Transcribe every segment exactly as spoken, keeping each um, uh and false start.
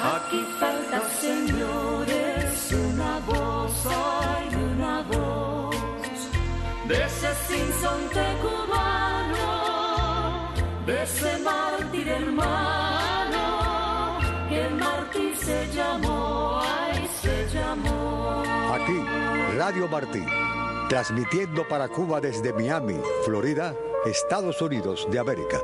Aquí falta, señores, una voz, hay una voz de ese sinsonte cubano, de ese mártir hermano, que el mártir se llamó, ay, se llamó. Aquí, Radio Martí, transmitiendo para Cuba desde Miami, Florida, Estados Unidos de América.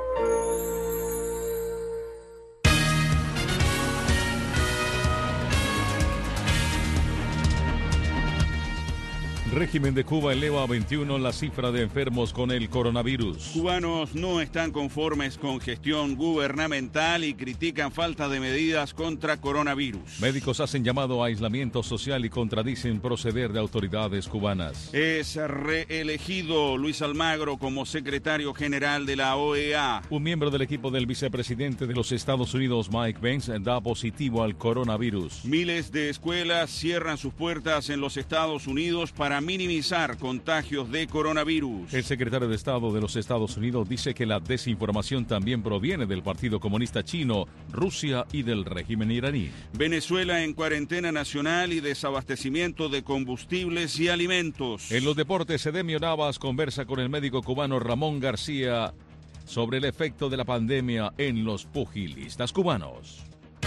Régimen de Cuba eleva a veintiuno la cifra de enfermos con el coronavirus. Cubanos no están conformes con gestión gubernamental y critican falta de medidas contra coronavirus. Médicos hacen llamado a aislamiento social y contradicen proceder de autoridades cubanas. Es reelegido Luis Almagro como secretario general de la O E A. Un miembro del equipo del vicepresidente de los Estados Unidos, Mike Pence, da positivo al coronavirus. Miles de escuelas cierran sus puertas en los Estados Unidos para minimizar contagios de coronavirus. El secretario de Estado de los Estados Unidos dice que la desinformación también proviene del Partido Comunista Chino, Rusia y del régimen iraní. Venezuela en cuarentena nacional y desabastecimiento de combustibles y alimentos. En los deportes, Edemio Navas conversa con el médico cubano Ramón García sobre el efecto de la pandemia en los pugilistas cubanos.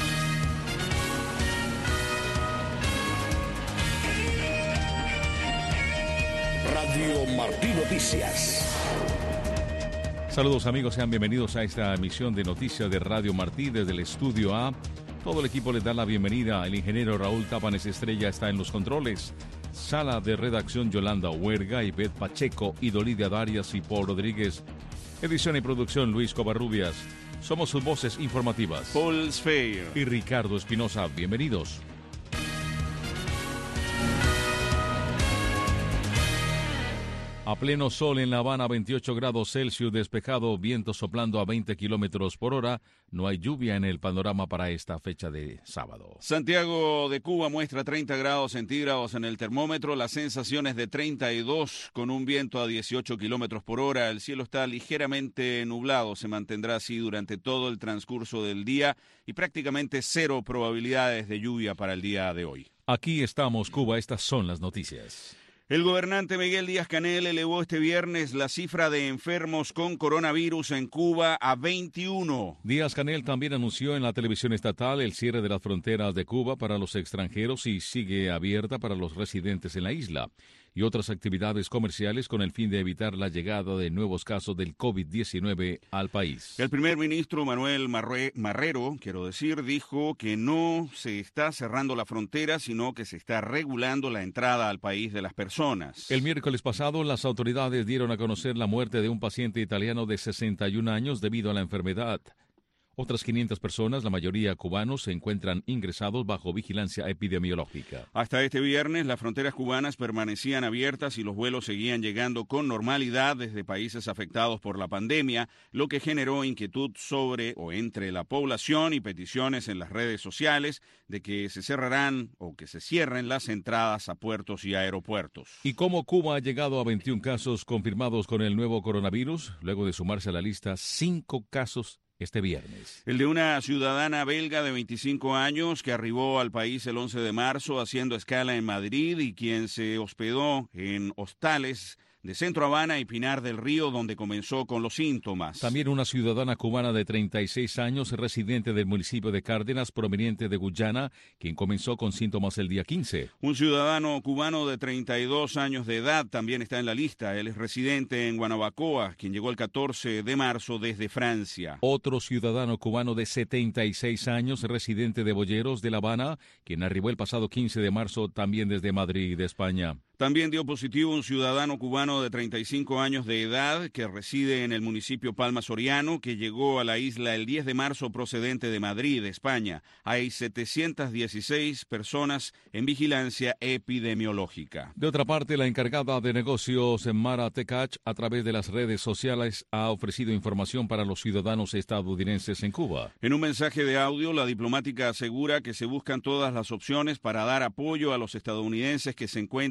Radio Martí Noticias. Saludos amigos, sean bienvenidos a esta emisión de Noticias de Radio Martí desde el Estudio A. Todo el equipo les da la bienvenida. El ingeniero Raúl Tapanes Estrella está en los controles. Sala de redacción Yolanda Huerga, Ivette Pacheco, Idolidia Darias y Paul Rodríguez. Edición y producción Luis Covarrubias. Somos sus voces informativas. Paul Sfeir y Ricardo Espinosa. Bienvenidos. A pleno sol en La Habana, veintiocho grados Celsius, despejado, viento soplando a veinte kilómetros por hora. No hay lluvia en el panorama para esta fecha de sábado. Santiago de Cuba muestra treinta grados centígrados en el termómetro, las sensaciones de treinta y dos con un viento a dieciocho kilómetros por hora. El cielo está ligeramente nublado, se mantendrá así durante todo el transcurso del día y prácticamente cero probabilidades de lluvia para el día de hoy. Aquí estamos, Cuba, estas son las noticias. El gobernante Miguel Díaz-Canel elevó este viernes la cifra de enfermos con coronavirus en Cuba a veintiuno. Díaz-Canel también anunció en la televisión estatal el cierre de las fronteras de Cuba para los extranjeros y sigue abierta para los residentes en la isla y otras actividades comerciales con el fin de evitar la llegada de nuevos casos del COVID diecinueve al país. El primer ministro Manuel Marre, Marrero, quiero decir, dijo que no se está cerrando la frontera, sino que se está regulando la entrada al país de las personas. El miércoles pasado, las autoridades dieron a conocer la muerte de un paciente italiano de sesenta y un años debido a la enfermedad. Otras quinientas personas, la mayoría cubanos, se encuentran ingresados bajo vigilancia epidemiológica. Hasta este viernes, las fronteras cubanas permanecían abiertas y los vuelos seguían llegando con normalidad desde países afectados por la pandemia, lo que generó inquietud sobre o entre la población y peticiones en las redes sociales de que se cerrarán o que se cierren las entradas a puertos y aeropuertos. ¿Y cómo Cuba ha llegado a veintiún casos confirmados con el nuevo coronavirus? Luego de sumarse a la lista, cinco casos este viernes. El de una ciudadana belga de veinticinco años que arribó al país el once de marzo haciendo escala en Madrid y quien se hospedó en hostales de Centro Habana y Pinar del Río, donde comenzó con los síntomas. También una ciudadana cubana de treinta y seis años, residente del municipio de Cárdenas, proveniente de Guyana, quien comenzó con síntomas el día quince. Un ciudadano cubano de treinta y dos años de edad también está en la lista. Él es residente en Guanabacoa, quien llegó el catorce de marzo desde Francia. Otro ciudadano cubano de setenta y seis años, residente de Boyeros de La Habana, quien arribó el pasado quince de marzo también desde Madrid, de España. También dio positivo un ciudadano cubano de treinta y cinco años de edad que reside en el municipio Palma Soriano, que llegó a la isla el diez de marzo procedente de Madrid, España. Hay setecientas dieciséis personas en vigilancia epidemiológica. De otra parte, la encargada de negocios Mara Tekach, a través de las redes sociales, ha ofrecido información para los ciudadanos estadounidenses en Cuba. En un mensaje de audio, la diplomática asegura que se buscan todas las opciones para dar apoyo a los estadounidenses que se encuentran en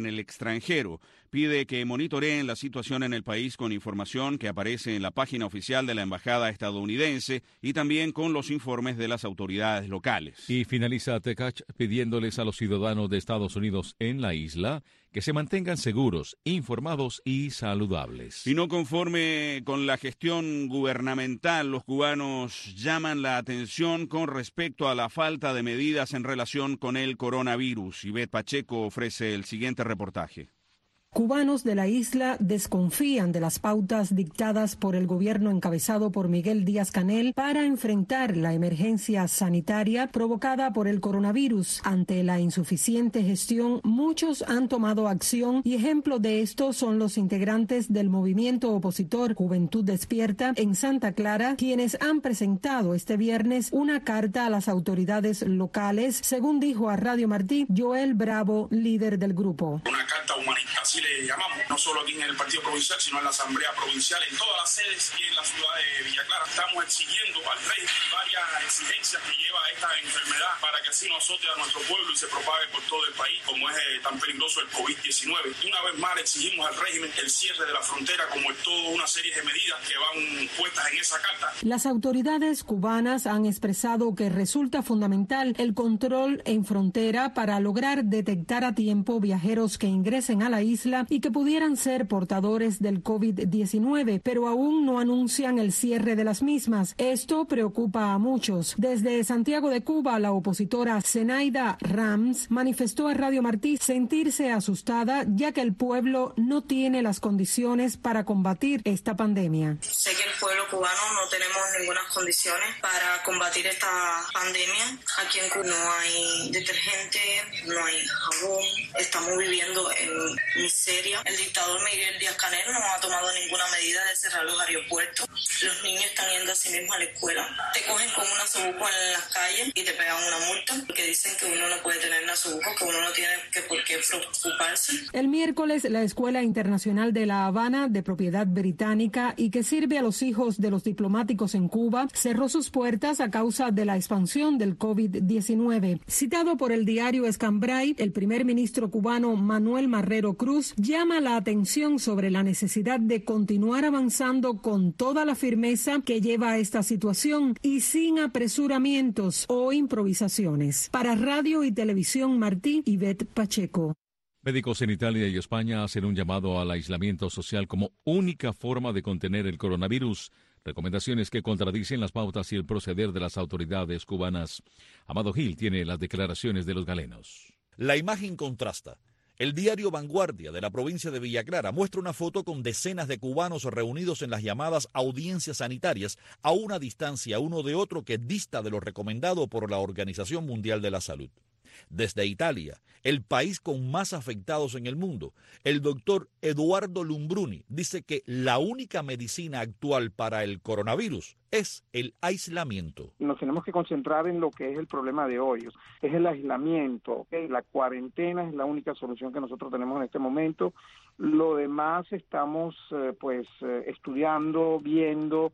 el extranjero. Pide que monitoreen la situación en el país con información que aparece en la página oficial de la Embajada estadounidense y también con los informes de las autoridades locales. Y finaliza Tekach pidiéndoles a los ciudadanos de Estados Unidos en la isla que se mantengan seguros, informados y saludables. Y no conforme con la gestión gubernamental, los cubanos llaman la atención con respecto a la falta de medidas en relación con el coronavirus. Ivette Pacheco ofrece el siguiente reportaje. Cubanos de la isla desconfían de las pautas dictadas por el gobierno encabezado por Miguel Díaz-Canel para enfrentar la emergencia sanitaria provocada por el coronavirus. Ante la insuficiente gestión, muchos han tomado acción y ejemplo de esto son los integrantes del movimiento opositor Juventud Despierta en Santa Clara, quienes han presentado este viernes una carta a las autoridades locales, según dijo a Radio Martí Joel Bravo, líder del grupo. Una carta humanitaria, así le llamamos, no solo aquí en el partido provincial, sino en la asamblea provincial, en todas las sedes y en la ciudad de Villa Clara. Estamos exigiendo al rey varias exigencias que lleva esta enfermedad para que así no azote a nuestro pueblo y se propague por todo el país, como es eh, tan peligroso el COVID diecinueve. Y una vez más le exigimos al régimen el cierre de la frontera, como en toda una serie de medidas que van puestas en esa carta. Las autoridades cubanas han expresado que resulta fundamental el control en frontera para lograr detectar a tiempo viajeros que ingresen a la isla y que pudieran ser portadores del COVID diecinueve, pero aún no anuncian el cierre de las mismas. Esto preocupa a muchos. Desde Santiago de Cuba, la opositora Zenaida Rams manifestó a Radio Martí sentirse asustada, ya que el pueblo no tiene las condiciones para combatir esta pandemia. Sé que el pueblo cubano no tenemos ninguna condiciones para combatir esta pandemia. Aquí en Cuba no hay detergente, no hay jabón, estamos viviendo en miseria. El dictador Miguel Díaz-Canel no ha tomado ninguna medida de cerrar los aeropuertos. Los niños están yendo así mismo a la escuela. Te cogen con un nasobuco en las calles y te pegan una multa porque dicen que uno no puede tener nasobuco, que uno no tiene que por qué preocuparse. El miércoles, la Escuela Internacional de La Habana, de propiedad británica y que sirve a los hijos de los diplomáticos en Cuba, cerró sus puertas a causa de la expansión del COVID diecinueve. Citado por el diario Escambray, el primer ministro cubano Manuel Marrero Cruz llama la atención sobre la necesidad de continuar avanzando con toda la firmeza que lleva a esta situación y sin apresuramientos o improvisaciones. Para Radio y Televisión Martí, Ivette Pacheco. Médicos en Italia y España hacen un llamado al aislamiento social como única forma de contener el coronavirus. Recomendaciones que contradicen las pautas y el proceder de las autoridades cubanas. Amado Gil tiene las declaraciones de los galenos. La imagen contrasta. El diario Vanguardia de la provincia de Villa Clara muestra una foto con decenas de cubanos reunidos en las llamadas audiencias sanitarias a una distancia uno de otro que dista de lo recomendado por la Organización Mundial de la Salud. Desde Italia, el país con más afectados en el mundo, el doctor Eduardo Lumbruni dice que la única medicina actual para el coronavirus es el aislamiento. Nos tenemos que concentrar en lo que es el problema de hoy, es el aislamiento, ¿okay? La cuarentena es la única solución que nosotros tenemos en este momento. Lo demás estamos eh, pues eh, estudiando, viendo,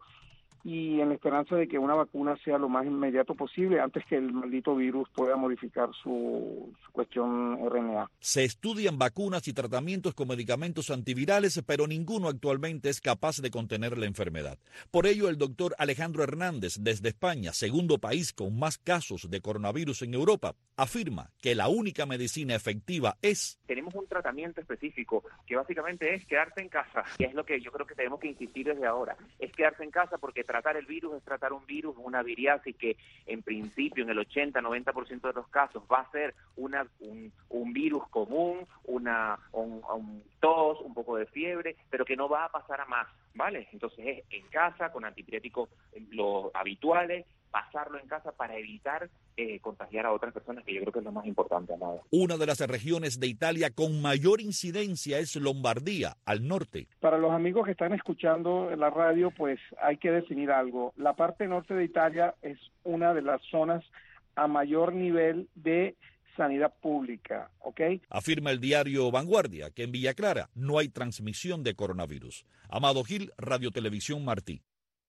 y en la esperanza de que una vacuna sea lo más inmediato posible antes que el maldito virus pueda modificar su, su cuestión R N A. Se estudian vacunas y tratamientos con medicamentos antivirales, pero ninguno actualmente es capaz de contener la enfermedad. Por ello, el doctor Alejandro Hernández, desde España, segundo país con más casos de coronavirus en Europa, afirma que la única medicina efectiva es... Tenemos un tratamiento específico que básicamente es quedarse en casa, que es lo que yo creo que tenemos que insistir desde ahora, es quedarse en casa porque tratar el virus es tratar un virus, una viriasis que en principio en el ochenta a noventa por ciento de los casos va a ser una, un, un virus común, una un, un tos, un poco de fiebre, pero que no va a pasar a más, ¿vale? Entonces es en casa, con antipiréticos los habituales, pasarlo en casa para evitar eh, contagiar a otras personas, que yo creo que es lo más importante, Amado. Una de las regiones de Italia con mayor incidencia es Lombardía, al norte. Para los amigos que están escuchando en la radio, pues hay que definir algo. La parte norte de Italia es una de las zonas a mayor nivel de sanidad pública, ¿ok? Afirma el diario Vanguardia que en Villa Clara no hay transmisión de coronavirus. Amado Gil, Radio Televisión Martí.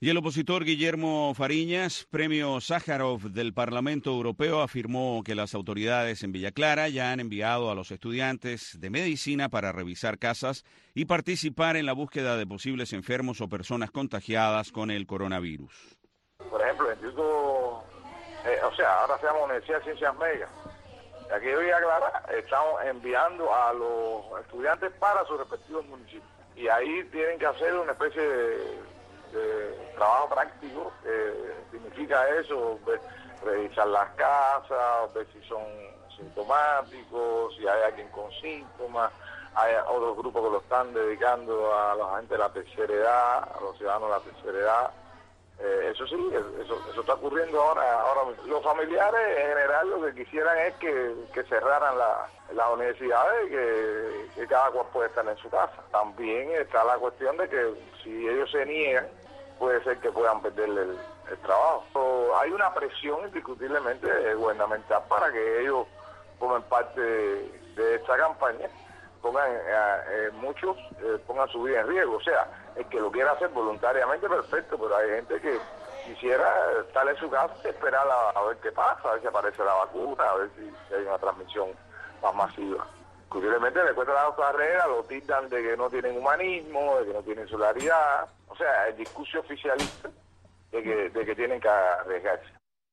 Y el opositor Guillermo Fariñas, premio Sájarov del Parlamento Europeo, afirmó que las autoridades en Villa Clara ya han enviado a los estudiantes de medicina para revisar casas y participar en la búsqueda de posibles enfermos o personas contagiadas con el coronavirus. Por ejemplo, el Instituto, eh, o sea, ahora se llama Universidad de Ciencias Médicas. Aquí en Villa Clara estamos enviando a los estudiantes para sus respectivos municipios. Y ahí tienen que hacer una especie de... de trabajo práctico, eh, significa eso, ver, revisar las casas, ver si son sintomáticos, si hay alguien con síntomas, hay otros grupos que lo están dedicando a la gente de la tercera edad, a los ciudadanos de la tercera edad. Eh, eso sí, eso, eso está ocurriendo ahora, ahora mismo. Los familiares en general lo que quisieran es que, que cerraran la, las universidades y que, que cada cual puede estar en su casa. También está la cuestión de que si ellos se niegan, puede ser que puedan perder el, el trabajo. So, hay una presión indiscutiblemente gubernamental para que ellos formen parte de, de esta campaña, pongan eh, eh, muchos eh, pongan su vida en riesgo. O sea, el que lo quiera hacer voluntariamente, perfecto, pero hay gente que quisiera estar en su casa y esperar a, a ver qué pasa, a ver si aparece la vacuna, a ver si, si hay una transmisión más masiva. Indiscutiblemente le cuesta la carrera, lo tildan de que no tienen humanismo, de que no tienen solidaridad. O sea, el discurso oficialista de que, de que tienen que arriesgarse.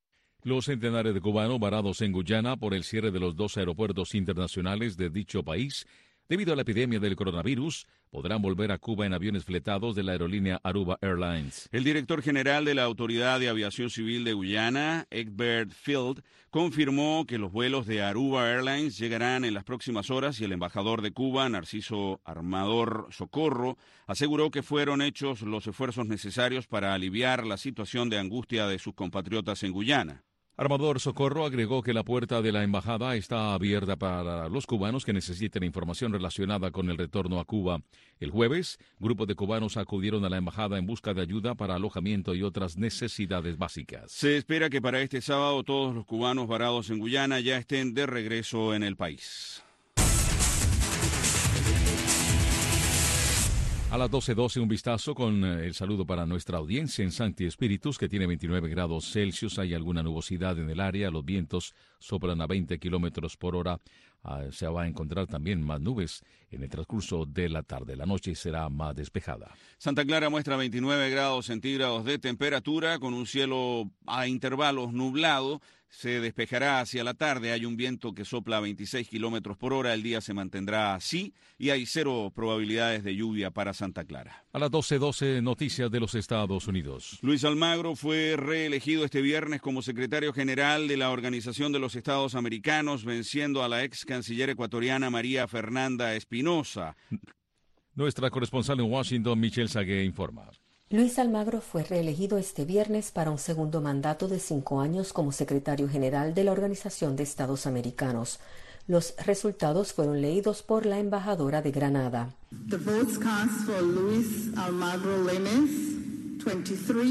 Los centenares de cubanos varados en Guyana por el cierre de los dos aeropuertos internacionales de dicho país debido a la epidemia del coronavirus podrán volver a Cuba en aviones fletados de la aerolínea Aruba Airlines. El director general de la Autoridad de Aviación Civil de Guyana, Egbert Field, confirmó que los vuelos de Aruba Airlines llegarán en las próximas horas y el embajador de Cuba, Narciso Armador Socorro, aseguró que fueron hechos los esfuerzos necesarios para aliviar la situación de angustia de sus compatriotas en Guyana. Armador Socorro agregó que la puerta de la embajada está abierta para los cubanos que necesiten información relacionada con el retorno a Cuba. El jueves, grupos de cubanos acudieron a la embajada en busca de ayuda para alojamiento y otras necesidades básicas. Se espera que para este sábado todos los cubanos varados en Guyana ya estén de regreso en el país. A las doce doce, un vistazo con el saludo para nuestra audiencia en Sancti Spiritus, que tiene veintinueve grados Celsius. Hay alguna nubosidad en el área. Los vientos soplan a veinte kilómetros por hora. Uh, se va a encontrar también más nubes en el transcurso de la tarde. La noche será más despejada. Santa Clara muestra veintinueve grados centígrados de temperatura con un cielo a intervalos nublado. Se despejará hacia la tarde, hay un viento que sopla a veintiséis kilómetros por hora, el día se mantendrá así y hay cero probabilidades de lluvia para Santa Clara. A las doce doce, noticias de los Estados Unidos. Luis Almagro fue reelegido este viernes como secretario general de la Organización de los Estados Americanos, venciendo a la ex canciller ecuatoriana María Fernanda Espinosa. Nuestra corresponsal en Washington, Michelle Sagué, informa. Luis Almagro fue reelegido este viernes para un segundo mandato de cinco años como secretario general de la Organización de Estados Americanos. Los resultados fueron leídos por la embajadora de Granada. The votes cast for Luis Almagro Lemes, veintitrés.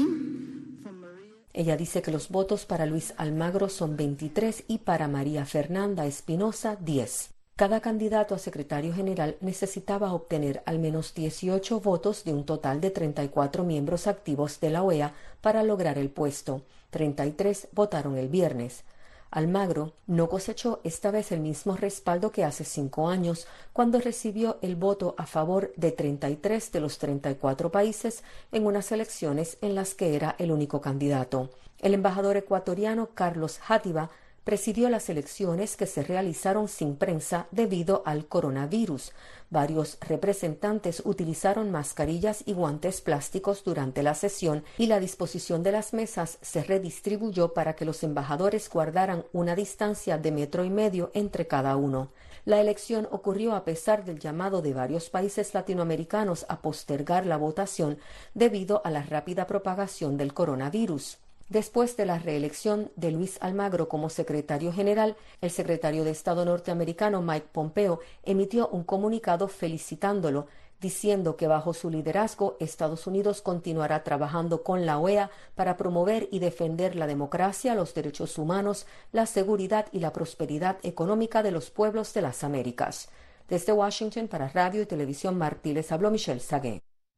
Ella dice que los votos para Luis Almagro son veintitrés y para María Fernanda Espinosa, diez. Cada candidato a secretario general necesitaba obtener al menos dieciocho votos de un total de treinta y cuatro miembros activos de la O E A para lograr el puesto. treinta y tres votaron el viernes. Almagro no cosechó esta vez el mismo respaldo que hace cinco años, cuando recibió el voto a favor de treinta y tres de los treinta y cuatro países en unas elecciones en las que era el único candidato. El embajador ecuatoriano Carlos Játiva presidió las elecciones que se realizaron sin prensa debido al coronavirus. Varios representantes utilizaron mascarillas y guantes plásticos durante la sesión y la disposición de las mesas se redistribuyó para que los embajadores guardaran una distancia de metro y medio entre cada uno. La elección ocurrió a pesar del llamado de varios países latinoamericanos a postergar la votación debido a la rápida propagación del coronavirus. Después de la reelección de Luis Almagro como secretario general, el secretario de Estado norteamericano Mike Pompeo emitió un comunicado felicitándolo, diciendo que bajo su liderazgo Estados Unidos continuará trabajando con la O E A para promover y defender la democracia, los derechos humanos, la seguridad y la prosperidad económica de los pueblos de las Américas. Desde Washington para Radio y Televisión Martí les habló Michelle Sagué.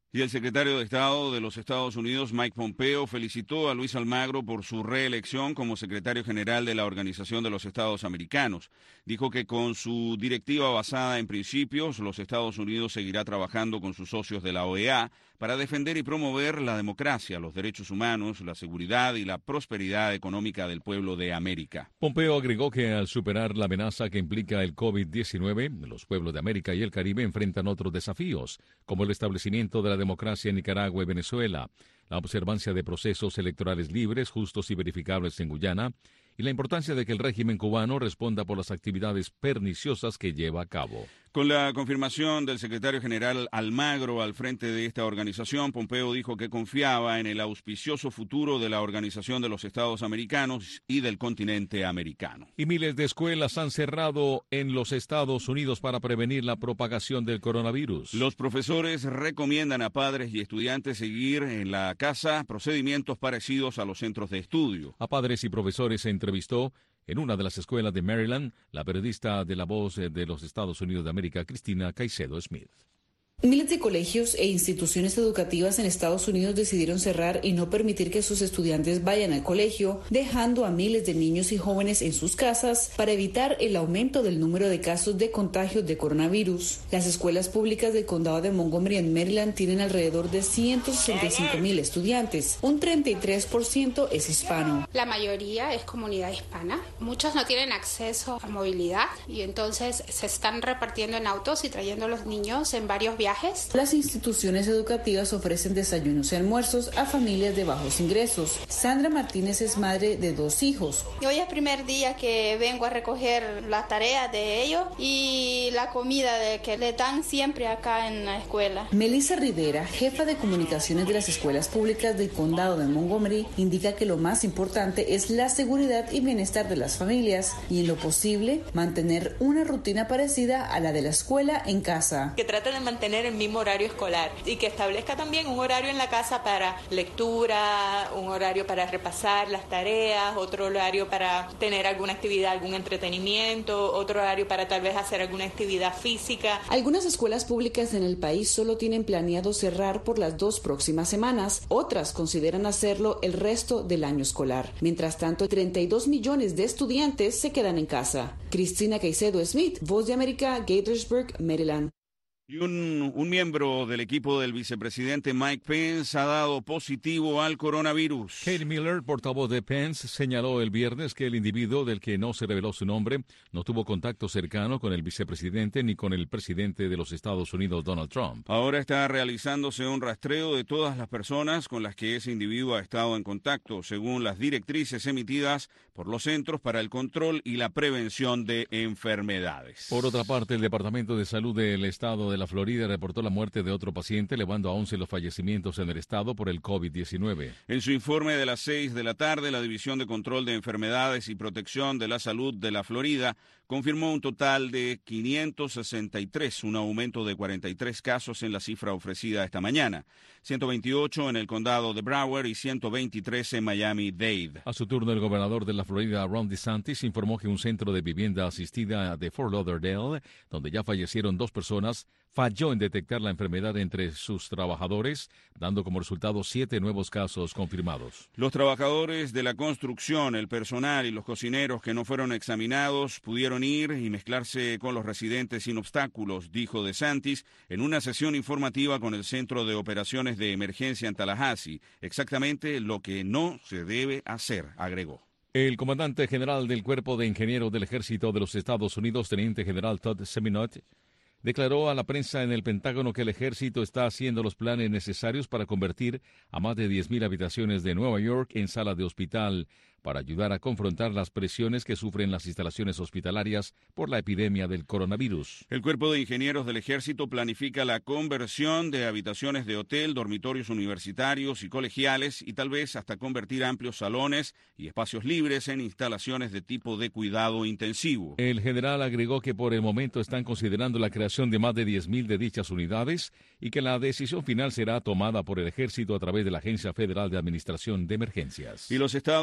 Y el secretario de Estado de los Estados Unidos, Mike Pompeo, felicitó a Luis Almagro por su reelección como secretario general de la Organización de los Estados Americanos. Dijo que con su directiva basada en principios, los Estados Unidos seguirá trabajando con sus socios de la O E A para defender y promover la democracia, los derechos humanos, la seguridad y la prosperidad económica del pueblo de América. Pompeo agregó que al superar la amenaza que implica el COVID diecinueve, los pueblos de América y el Caribe enfrentan otros desafíos, como el establecimiento de la democracia en Nicaragua y Venezuela, la observancia de procesos electorales libres, justos y verificables en Guyana, y la importancia de que el régimen cubano responda por las actividades perniciosas que lleva a cabo. Con la confirmación del secretario general Almagro al frente de esta organización, Pompeo dijo que confiaba en el auspicioso futuro de la Organización de los Estados Americanos y del continente americano. Y miles de escuelas han cerrado en los Estados Unidos para prevenir la propagación del coronavirus. Los profesores recomiendan a padres y estudiantes seguir en la casa procedimientos parecidos a los centros de estudio. A padres y profesores se entrevistó en una de las escuelas de Maryland la periodista de La Voz de los Estados Unidos de América, Cristina Caicedo Smith. Miles de colegios e instituciones educativas en Estados Unidos decidieron cerrar y no permitir que sus estudiantes vayan al colegio, dejando a miles de niños y jóvenes en sus casas para evitar el aumento del número de casos de contagios de coronavirus. Las escuelas públicas del condado de Montgomery en Maryland tienen alrededor de ciento sesenta y cinco mil estudiantes. Un treinta y tres por ciento es hispano. La mayoría es comunidad hispana. Muchos no tienen acceso a movilidad y entonces se están repartiendo en autos y trayendo a los niños en varios viajes. Las instituciones educativas ofrecen desayunos y almuerzos a familias de bajos ingresos. Sandra Martínez es madre de dos hijos. Hoy es el primer día que vengo a recoger las tareas de ellos y la comida de que le dan siempre acá en la escuela. Melissa Rivera, jefa de comunicaciones de las escuelas públicas del condado de Montgomery, indica que lo más importante es la seguridad y bienestar de las familias y, en lo posible, mantener una rutina parecida a la de la escuela en casa. Que trate de mantener el mismo horario escolar y que establezca también un horario en la casa para lectura, un horario para repasar las tareas, otro horario para tener alguna actividad, algún entretenimiento, otro horario para tal vez hacer alguna actividad física. Algunas escuelas públicas en el país solo tienen planeado cerrar por las dos próximas semanas, otras consideran hacerlo el resto del año escolar. Mientras tanto, treinta y dos millones de estudiantes se quedan en casa. Cristina Caicedo Smith, Voz de América, Gaithersburg, Maryland. Y un, un miembro del equipo del vicepresidente Mike Pence ha dado positivo al coronavirus. Kate Miller, portavoz de Pence, señaló el viernes que el individuo del que no se reveló su nombre no tuvo contacto cercano con el vicepresidente ni con el presidente de los Estados Unidos, Donald Trump. Ahora está realizándose un rastreo de todas las personas con las que ese individuo ha estado en contacto, según las directrices emitidas por los Centros para el Control y la Prevención de Enfermedades. Por otra parte, el Departamento de Salud del Estado de la Florida reportó la muerte de otro paciente, elevando a once los fallecimientos en el estado por el COVID diecinueve. En su informe de las seis de la tarde, la División de Control de Enfermedades y Protección de la Salud de la Florida confirmó un total de quinientos sesenta y tres, un aumento de cuarenta y tres casos en la cifra ofrecida esta mañana. ciento veintiocho en el condado de Broward y ciento veintitrés en Miami-Dade. A su turno, el gobernador de la Florida, Ron DeSantis, informó que un centro de vivienda asistida de Fort Lauderdale, donde ya fallecieron dos personas, falló en detectar la enfermedad entre sus trabajadores, dando como resultado siete nuevos casos confirmados. Los trabajadores de la construcción, el personal y los cocineros que no fueron examinados pudieron ir y mezclarse con los residentes sin obstáculos, dijo DeSantis en una sesión informativa con el Centro de Operaciones de Emergencia en Tallahassee. Exactamente lo que no se debe hacer, agregó. El comandante general del Cuerpo de Ingenieros del Ejército de los Estados Unidos, teniente general Todd Seminot, declaró a la prensa en el Pentágono que el ejército está haciendo los planes necesarios para convertir a más de diez mil habitaciones de Nueva York en sala de hospital para ayudar a confrontar las presiones que sufren las instalaciones hospitalarias por la epidemia del coronavirus. El Cuerpo de Ingenieros del Ejército planifica la conversión de habitaciones de hotel, dormitorios universitarios y colegiales y tal vez hasta convertir amplios salones y espacios libres en instalaciones de tipo de cuidado intensivo. El general agregó que por el momento están considerando la creación de más de diez mil de dichas unidades y que la decisión final será tomada por el Ejército a través de la Agencia Federal de Administración de Emergencias. Y los estados de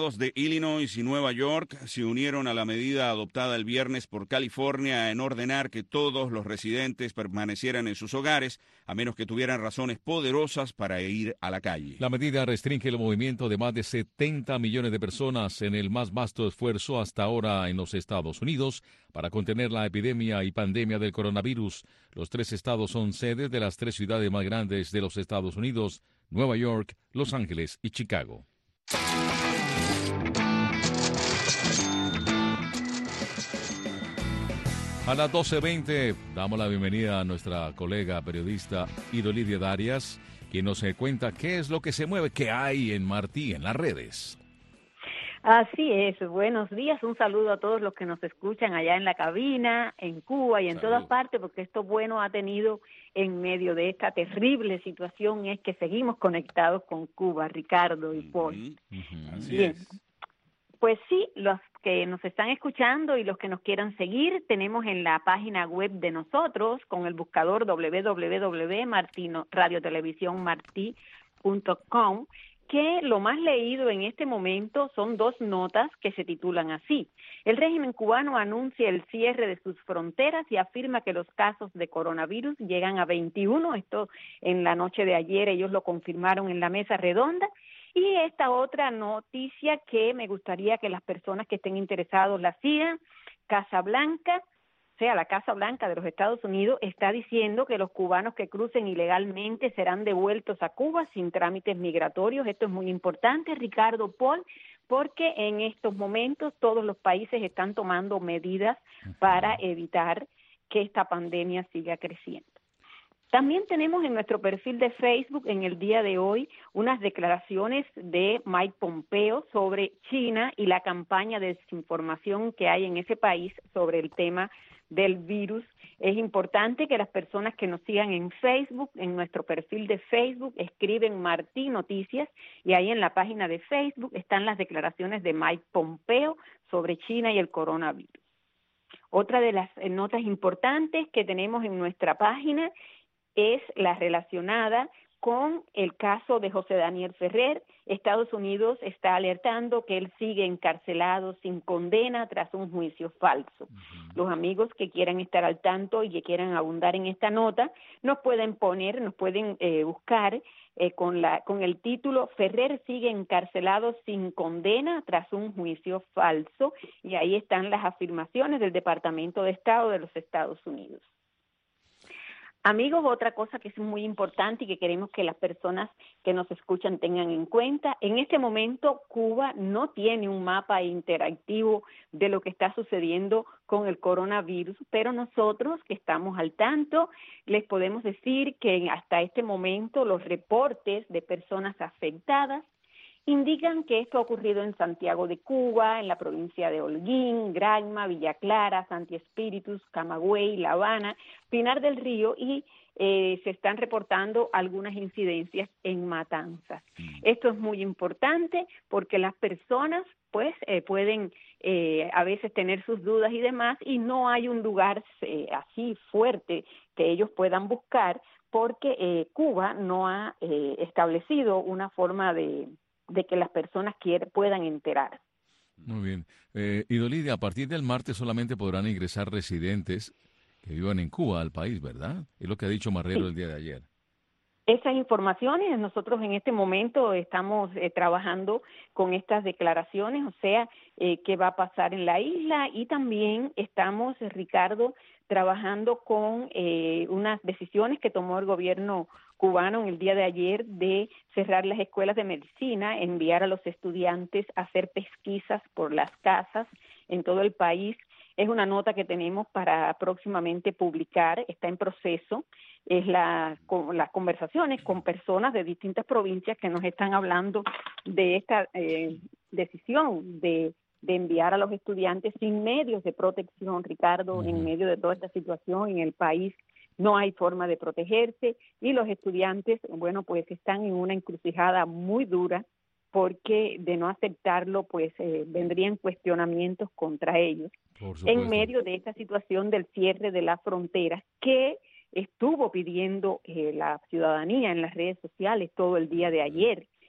Illinois y Nueva York se unieron a la medida adoptada el viernes por California en ordenar que todos los residentes permanecieran en sus hogares, a menos que tuvieran razones poderosas para ir a la calle. La medida restringe el movimiento de más de setenta millones de personas en el más vasto esfuerzo hasta ahora en los Estados Unidos para contener la epidemia y pandemia del coronavirus. Los tres estados son sedes de las tres ciudades más grandes de los Estados Unidos: Nueva York, Los Ángeles y Chicago. A las doce veinte damos la bienvenida a nuestra colega periodista Idolidia Darias, quien nos cuenta qué es lo que se mueve, qué hay en Martí, en las redes. Así es, buenos días, un saludo a todos los que nos escuchan allá en la cabina, en Cuba y en Salud. Todas partes, porque esto bueno ha tenido en medio de esta terrible situación es que seguimos conectados con Cuba, Ricardo y Paul. Uh-huh. Así Bien, es. Pues sí, los que nos están escuchando y los que nos quieran seguir, tenemos en la página web de nosotros, con el buscador doble u doble u doble u punto radiotelevisión martí punto com, que lo más leído en este momento son dos notas que se titulan así. El régimen cubano anuncia el cierre de sus fronteras y afirma que los casos de coronavirus llegan a veintiuno. Esto en la noche de ayer ellos lo confirmaron en la mesa redonda. Y esta otra noticia que me gustaría que las personas que estén interesados la sigan: Casa Blanca, o sea, la Casa Blanca de los Estados Unidos está diciendo que los cubanos que crucen ilegalmente serán devueltos a Cuba sin trámites migratorios. Esto es muy importante, Ricardo, Paul, porque en estos momentos todos los países están tomando medidas para evitar que esta pandemia siga creciendo. También tenemos en nuestro perfil de Facebook en el día de hoy unas declaraciones de Mike Pompeo sobre China y la campaña de desinformación que hay en ese país sobre el tema del virus. Es importante que las personas que nos sigan en Facebook, en nuestro perfil de Facebook, escriben Martí Noticias, y ahí en la página de Facebook están las declaraciones de Mike Pompeo sobre China y el coronavirus. Otra de las notas importantes que tenemos en nuestra página es la relacionada con el caso de José Daniel Ferrer. Estados Unidos está alertando que él sigue encarcelado sin condena tras un juicio falso. Uh-huh. Los amigos que quieran estar al tanto y que quieran abundar en esta nota, nos pueden poner, nos pueden eh, buscar eh, con, la, con el título Ferrer sigue encarcelado sin condena tras un juicio falso, y ahí están las afirmaciones del Departamento de Estado de los Estados Unidos. Amigos, otra cosa que es muy importante y que queremos que las personas que nos escuchan tengan en cuenta: en este momento Cuba no tiene un mapa interactivo de lo que está sucediendo con el coronavirus, pero nosotros que estamos al tanto les podemos decir que hasta este momento los reportes de personas afectadas indican que esto ha ocurrido en Santiago de Cuba, en la provincia de Holguín, Granma, Villa Clara, Santi Espíritus, Camagüey, La Habana, Pinar del Río, y eh, se están reportando algunas incidencias en Matanzas. Mm. Esto es muy importante porque las personas pues eh, pueden eh, a veces tener sus dudas y demás, y no hay un lugar eh, así fuerte que ellos puedan buscar, porque eh, Cuba no ha eh, establecido una forma de de que las personas quier, puedan enterar. Muy bien. Eh, Idolidia, a partir del martes solamente podrán ingresar residentes que vivan en Cuba al país, ¿verdad? Es lo que ha dicho Marrero sí. el día de ayer. Esas informaciones, nosotros en este momento estamos eh, trabajando con estas declaraciones, o sea, eh, qué va a pasar en la isla, y también estamos, Ricardo, trabajando con eh, unas decisiones que tomó el gobierno cubano en el día de ayer de cerrar las escuelas de medicina, enviar a los estudiantes a hacer pesquisas por las casas en todo el país. Es una nota que tenemos para próximamente publicar, está en proceso. Es la, con, las conversaciones con personas de distintas provincias que nos están hablando de esta eh, decisión de, de enviar a los estudiantes sin medios de protección, Ricardo, uh-huh. en medio de toda esta situación en el país. No hay forma de protegerse, y los estudiantes, bueno, pues están en una encrucijada muy dura, porque de no aceptarlo, pues eh, vendrían cuestionamientos contra ellos en medio de esta situación del cierre de la frontera que estuvo pidiendo eh, la ciudadanía en las redes sociales todo el día de ayer,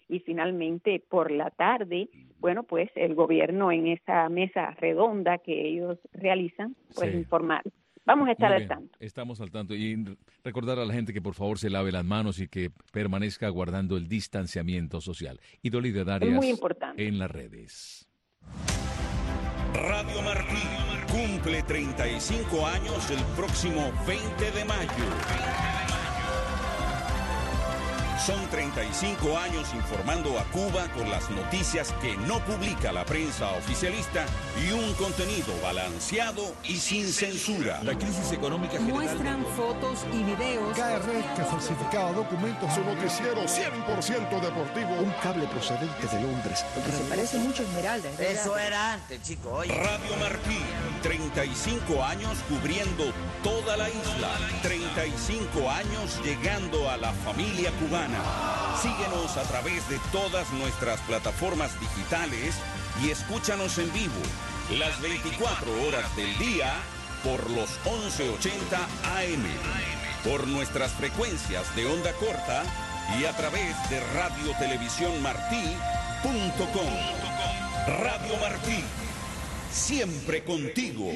y finalmente por la tarde, bueno, pues el gobierno en esa mesa redonda que ellos realizan, pues Sí. informar. Vamos a estar Muy al bien, tanto. Estamos al tanto y recordar a la gente que por favor se lave las manos y que permanezca guardando el distanciamiento social. Y Dolida Darias Es muy importante. en las redes. Radio Martí cumple treinta y cinco años el próximo veinte de mayo. Son treinta y cinco años informando a Cuba con las noticias que no publica la prensa oficialista y un contenido balanceado y sin censura. La crisis económica general... Muestran fotos y videos. K R que falsificaba documentos. Su noticiero cien por ciento deportivo. Un cable procedente de Londres. Se parece mucho a Esmeralda. Eso era antes, chicos. Oye. Radio Martí, treinta y cinco años cubriendo toda la isla. treinta y cinco años llegando a la familia cubana. Síguenos a través de todas nuestras plataformas digitales y escúchanos en vivo las veinticuatro horas del día por los once ochenta A M, por nuestras frecuencias de onda corta y a través de radio televisión martí punto com. Radio Martí, siempre contigo.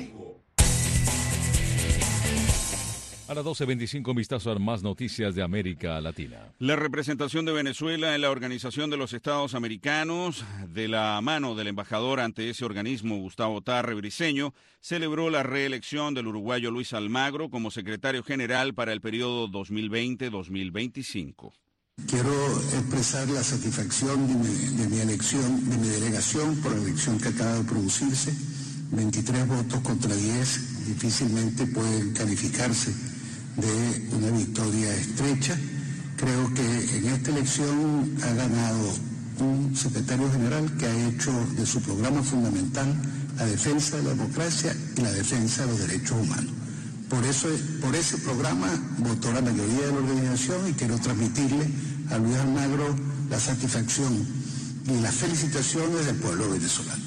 A las doce veinticinco, vistazo a más noticias de América Latina. La representación de Venezuela en la Organización de los Estados Americanos, de la mano del embajador ante ese organismo, Gustavo Tarre Briceño, celebró la reelección del uruguayo Luis Almagro como secretario general para el periodo dos mil veinte a dos mil veinticinco. Quiero expresar la satisfacción de mi, de mi elección, de mi delegación por la elección que acaba de producirse. veintitrés votos contra diez difícilmente pueden calificarse de una victoria estrecha. Creo que en esta elección ha ganado un secretario general que ha hecho de su programa fundamental la defensa de la democracia y la defensa de los derechos humanos. Por eso, por ese programa votó la mayoría de la organización y quiero transmitirle a Luis Almagro la satisfacción y las felicitaciones del pueblo venezolano.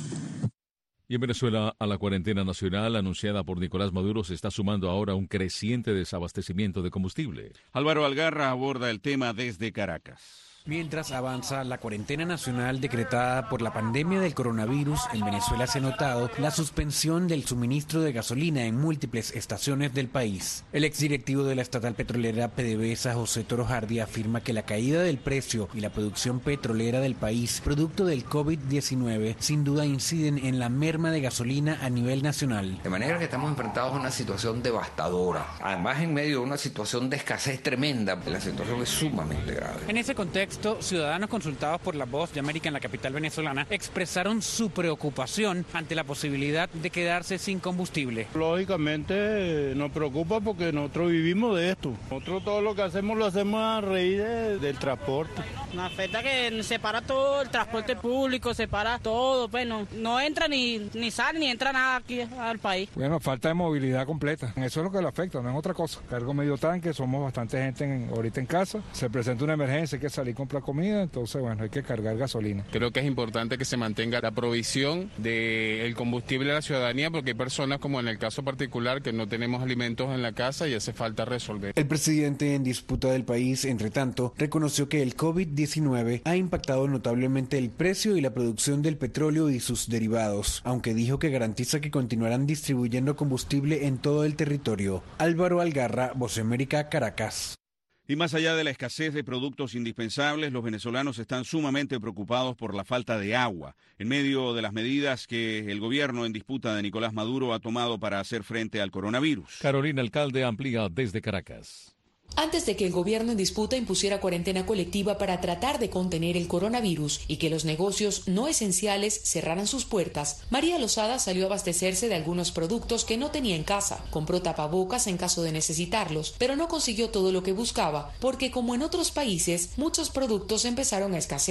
Y en Venezuela, a la cuarentena nacional anunciada por Nicolás Maduro se está sumando ahora un creciente desabastecimiento de combustible. Álvaro Algarra aborda el tema desde Caracas. Mientras avanza la cuarentena nacional decretada por la pandemia del coronavirus, en Venezuela se ha notado la suspensión del suministro de gasolina en múltiples estaciones del país. El exdirectivo de la estatal petrolera PDVSA, José Toro Hardy, afirma que la caída del precio y la producción petrolera del país, producto del COVID diecinueve, sin duda inciden en la merma de gasolina a nivel nacional. De manera que estamos enfrentados a una situación devastadora. Además, en medio de una situación de escasez tremenda, la situación es sumamente grave. En ese contexto, ciudadanos consultados por La Voz de América en la capital venezolana expresaron su preocupación ante la posibilidad de quedarse sin combustible. Lógicamente nos preocupa porque nosotros vivimos de esto. Nosotros todo lo que hacemos lo hacemos a raíz de, del transporte. Nos afecta que se para todo el transporte público, se para todo, pues no, no entra ni, ni sale ni entra nada aquí al país. Bueno, falta de movilidad completa. Eso es lo que le afecta, no es otra cosa. Cargo medio tanque, somos bastante gente en, ahorita en casa. Se presenta una emergencia, hay que salir con comprar comida, entonces bueno, hay que cargar gasolina. Creo que es importante que se mantenga la provisión del combustible a la ciudadanía porque hay personas como en el caso particular que no tenemos alimentos en la casa y hace falta resolver. El presidente en disputa del país, entre tanto, reconoció que el COVID diecinueve ha impactado notablemente el precio y la producción del petróleo y sus derivados, aunque dijo que garantiza que continuarán distribuyendo combustible en todo el territorio. Álvaro Algarra, Voz de América, Caracas. Y más allá de la escasez de productos indispensables, los venezolanos están sumamente preocupados por la falta de agua, en medio de las medidas que el gobierno en disputa de Nicolás Maduro ha tomado para hacer frente al coronavirus. Carolina Alcalde amplía desde Caracas. Antes de que el gobierno en disputa impusiera cuarentena colectiva para tratar de contener el coronavirus y que los negocios no esenciales cerraran sus puertas, María Lozada salió a abastecerse de algunos productos que no tenía en casa. Compró tapabocas en caso de necesitarlos, pero no consiguió todo lo que buscaba, porque como en otros países, muchos productos empezaron a escasear.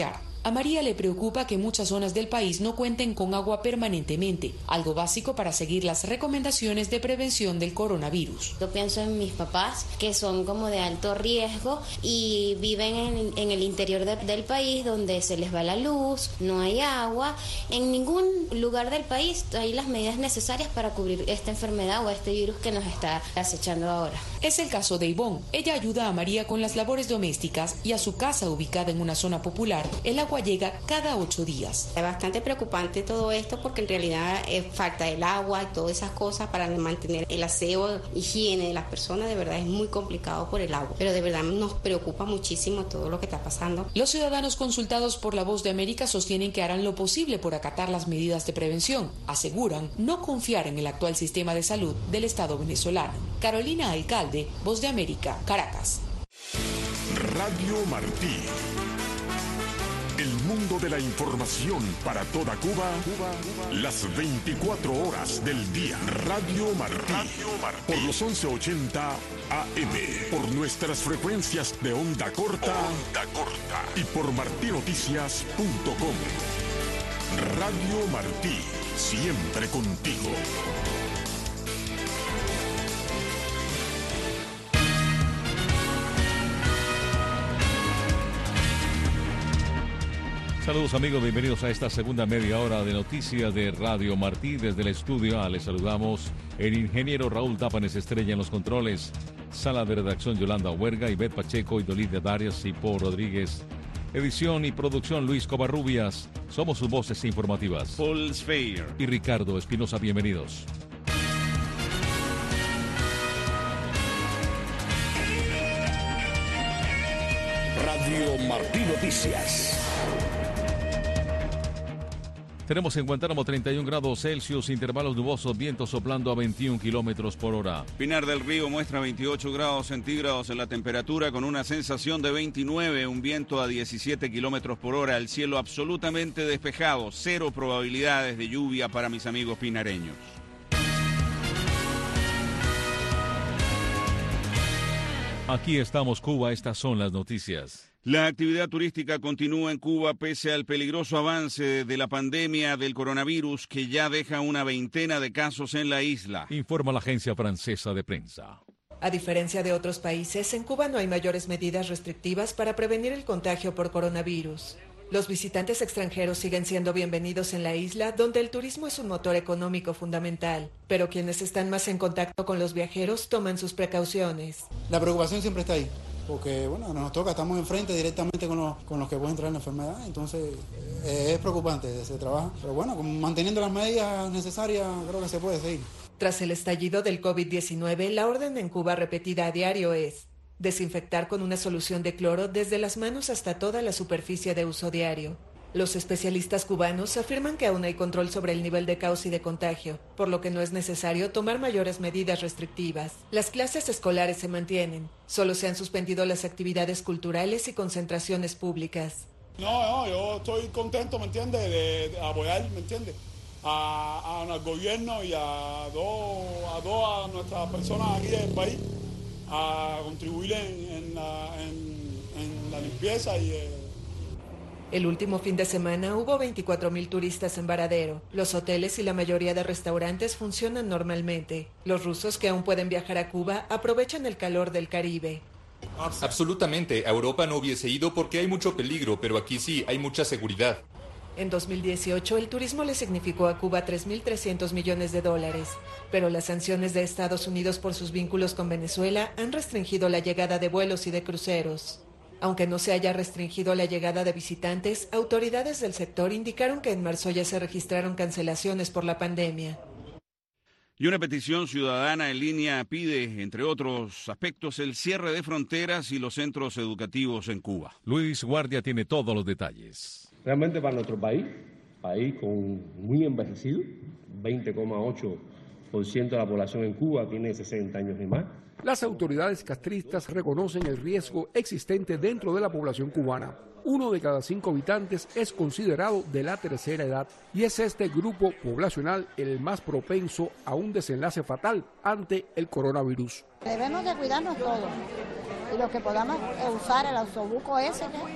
A María le preocupa que muchas zonas del país no cuenten con agua permanentemente, algo básico para seguir las recomendaciones de prevención del coronavirus. Yo pienso en mis papás, que son como de alto riesgo y viven en, en el interior de, del país, donde se les va la luz, no hay agua. En ningún lugar del país hay las medidas necesarias para cubrir esta enfermedad o este virus que nos está acechando ahora. Es el caso de Ivonne. Ella ayuda a María con las labores domésticas y a su casa, ubicada en una zona popular, el agua llega cada ocho días. Es bastante preocupante todo esto porque en realidad es falta del agua y todas esas cosas para mantener el aseo, higiene de las personas. De verdad es muy complicado por el agua, pero de verdad nos preocupa muchísimo todo lo que está pasando. Los ciudadanos consultados por La Voz de América sostienen que harán lo posible por acatar las medidas de prevención. Aseguran no confiar en el actual sistema de salud del Estado venezolano. Carolina Alcalde, Voz de América, Caracas. Radio Martí. El mundo de la información para toda Cuba, las veinticuatro horas del día. Radio Martí, Radio Martí. Por los once ochenta A M, por nuestras frecuencias de onda corta, onda corta y por martinoticias punto com. Radio Martí, siempre contigo. Saludos amigos, bienvenidos a esta segunda media hora de noticias de Radio Martí. Desde el estudio A les saludamos el ingeniero Raúl Tápanes Estrella en los controles, sala de redacción Yolanda Huerga, Ivette Pacheco, Idolida Darias y Paul Rodríguez. Edición y producción Luis Covarrubias. Somos sus voces informativas. Paul Speyer y Ricardo Espinosa, bienvenidos. Radio Martí Noticias. Tenemos en Guantánamo treinta y un grados Celsius, intervalos nubosos, vientos soplando a veintiún kilómetros por hora. Pinar del Río muestra veintiocho grados centígrados en la temperatura con una sensación de veintinueve, un viento a diecisiete kilómetros por hora, el cielo absolutamente despejado, cero probabilidades de lluvia para mis amigos pinareños. Aquí estamos, Cuba, estas son las noticias. La actividad turística continúa en Cuba pese al peligroso avance de la pandemia del coronavirus que ya deja una veintena de casos en la isla. Informa la agencia francesa de prensa. A diferencia de otros países, en Cuba no hay mayores medidas restrictivas para prevenir el contagio por coronavirus. Los visitantes extranjeros siguen siendo bienvenidos en la isla, donde el turismo es un motor económico fundamental, pero quienes están más en contacto con los viajeros toman sus precauciones. La preocupación siempre está ahí, porque bueno, nos toca, estamos enfrente directamente con los, con los que pueden traer la enfermedad, entonces eh, es preocupante, se trabaja, pero bueno, manteniendo las medidas necesarias creo que se puede seguir. Tras el estallido del COVID diecinueve, la orden en Cuba repetida a diario es desinfectar con una solución de cloro desde las manos hasta toda la superficie de uso diario. Los especialistas cubanos afirman que aún hay control sobre el nivel de caos y de contagio, por lo que no es necesario tomar mayores medidas restrictivas. Las clases escolares se mantienen, solo se han suspendido las actividades culturales y concentraciones públicas. No, no, yo estoy contento, ¿me entiendes?, de, de apoyar, ¿me entiendes?, a, a, al gobierno y a dos a, dos a nuestras personas aquí del país, a contribuir en, en, la, en, en la limpieza y... Eh... El último fin de semana hubo veinticuatro mil turistas en Varadero. Los hoteles y la mayoría de restaurantes funcionan normalmente. Los rusos que aún pueden viajar a Cuba aprovechan el calor del Caribe. Absolutamente, a Europa no hubiese ido porque hay mucho peligro, pero aquí sí, hay mucha seguridad. En dos mil dieciocho, el turismo le significó a Cuba tres mil trescientos millones de dólares, pero las sanciones de Estados Unidos por sus vínculos con Venezuela han restringido la llegada de vuelos y de cruceros. Aunque no se haya restringido la llegada de visitantes, autoridades del sector indicaron que en marzo ya se registraron cancelaciones por la pandemia. Y una petición ciudadana en línea pide, entre otros aspectos, el cierre de fronteras y los centros educativos en Cuba. Luis Guardia tiene todos los detalles. Realmente para nuestro país, país con muy envejecido, veinte coma ocho por ciento de la población en Cuba tiene sesenta años y más. Las autoridades castristas reconocen el riesgo existente dentro de la población cubana. Uno de cada cinco habitantes es considerado de la tercera edad y es este grupo poblacional el más propenso a un desenlace fatal ante el coronavirus. Debemos de cuidarnos todos y lo que podamos usar el autobuco ese,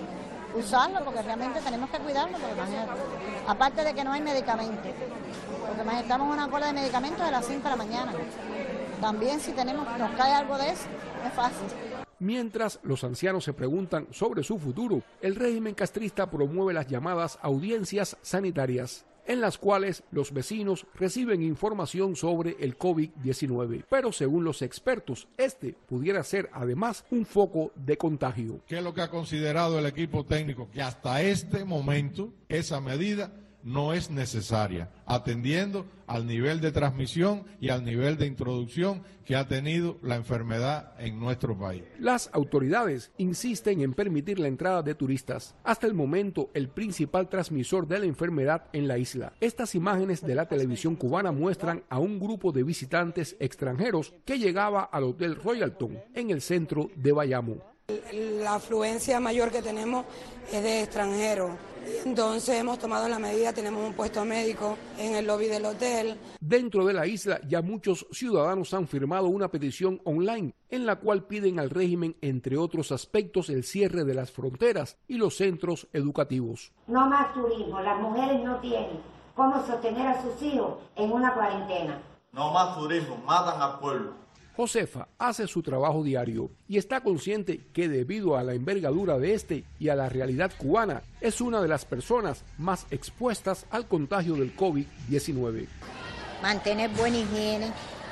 usarlo, porque realmente tenemos que cuidarlo, porque imagínate, aparte de que no hay medicamentos, porque más estamos en una cola de medicamentos de las cinco de la mañana. También si tenemos, nos cae algo de eso, es fácil. Mientras los ancianos se preguntan sobre su futuro, el régimen castrista promueve las llamadas audiencias sanitarias, en las cuales los vecinos reciben información sobre el COVID diecinueve. Pero según los expertos, este pudiera ser además un foco de contagio. ¿Qué es lo que ha considerado el equipo técnico? Que hasta este momento esa medida no es necesaria, atendiendo al nivel de transmisión y al nivel de introducción que ha tenido la enfermedad en nuestro país. Las autoridades insisten en permitir la entrada de turistas, hasta el momento el principal transmisor de la enfermedad en la isla. Estas imágenes de la televisión cubana muestran a un grupo de visitantes extranjeros que llegaba al Hotel Royalton en el centro de Bayamo. La afluencia mayor que tenemos es de extranjeros. Entonces hemos tomado la medida, tenemos un puesto médico en el lobby del hotel. Dentro de la isla ya muchos ciudadanos han firmado una petición online en la cual piden al régimen, entre otros aspectos, el cierre de las fronteras y los centros educativos. No más turismo, las mujeres no tienen cómo sostener a sus hijos en una cuarentena. No más turismo, matan al pueblo. Josefa hace su trabajo diario y está consciente que debido a la envergadura de este y a la realidad cubana, es una de las personas más expuestas al contagio del COVID diecinueve. Mantener buena higiene,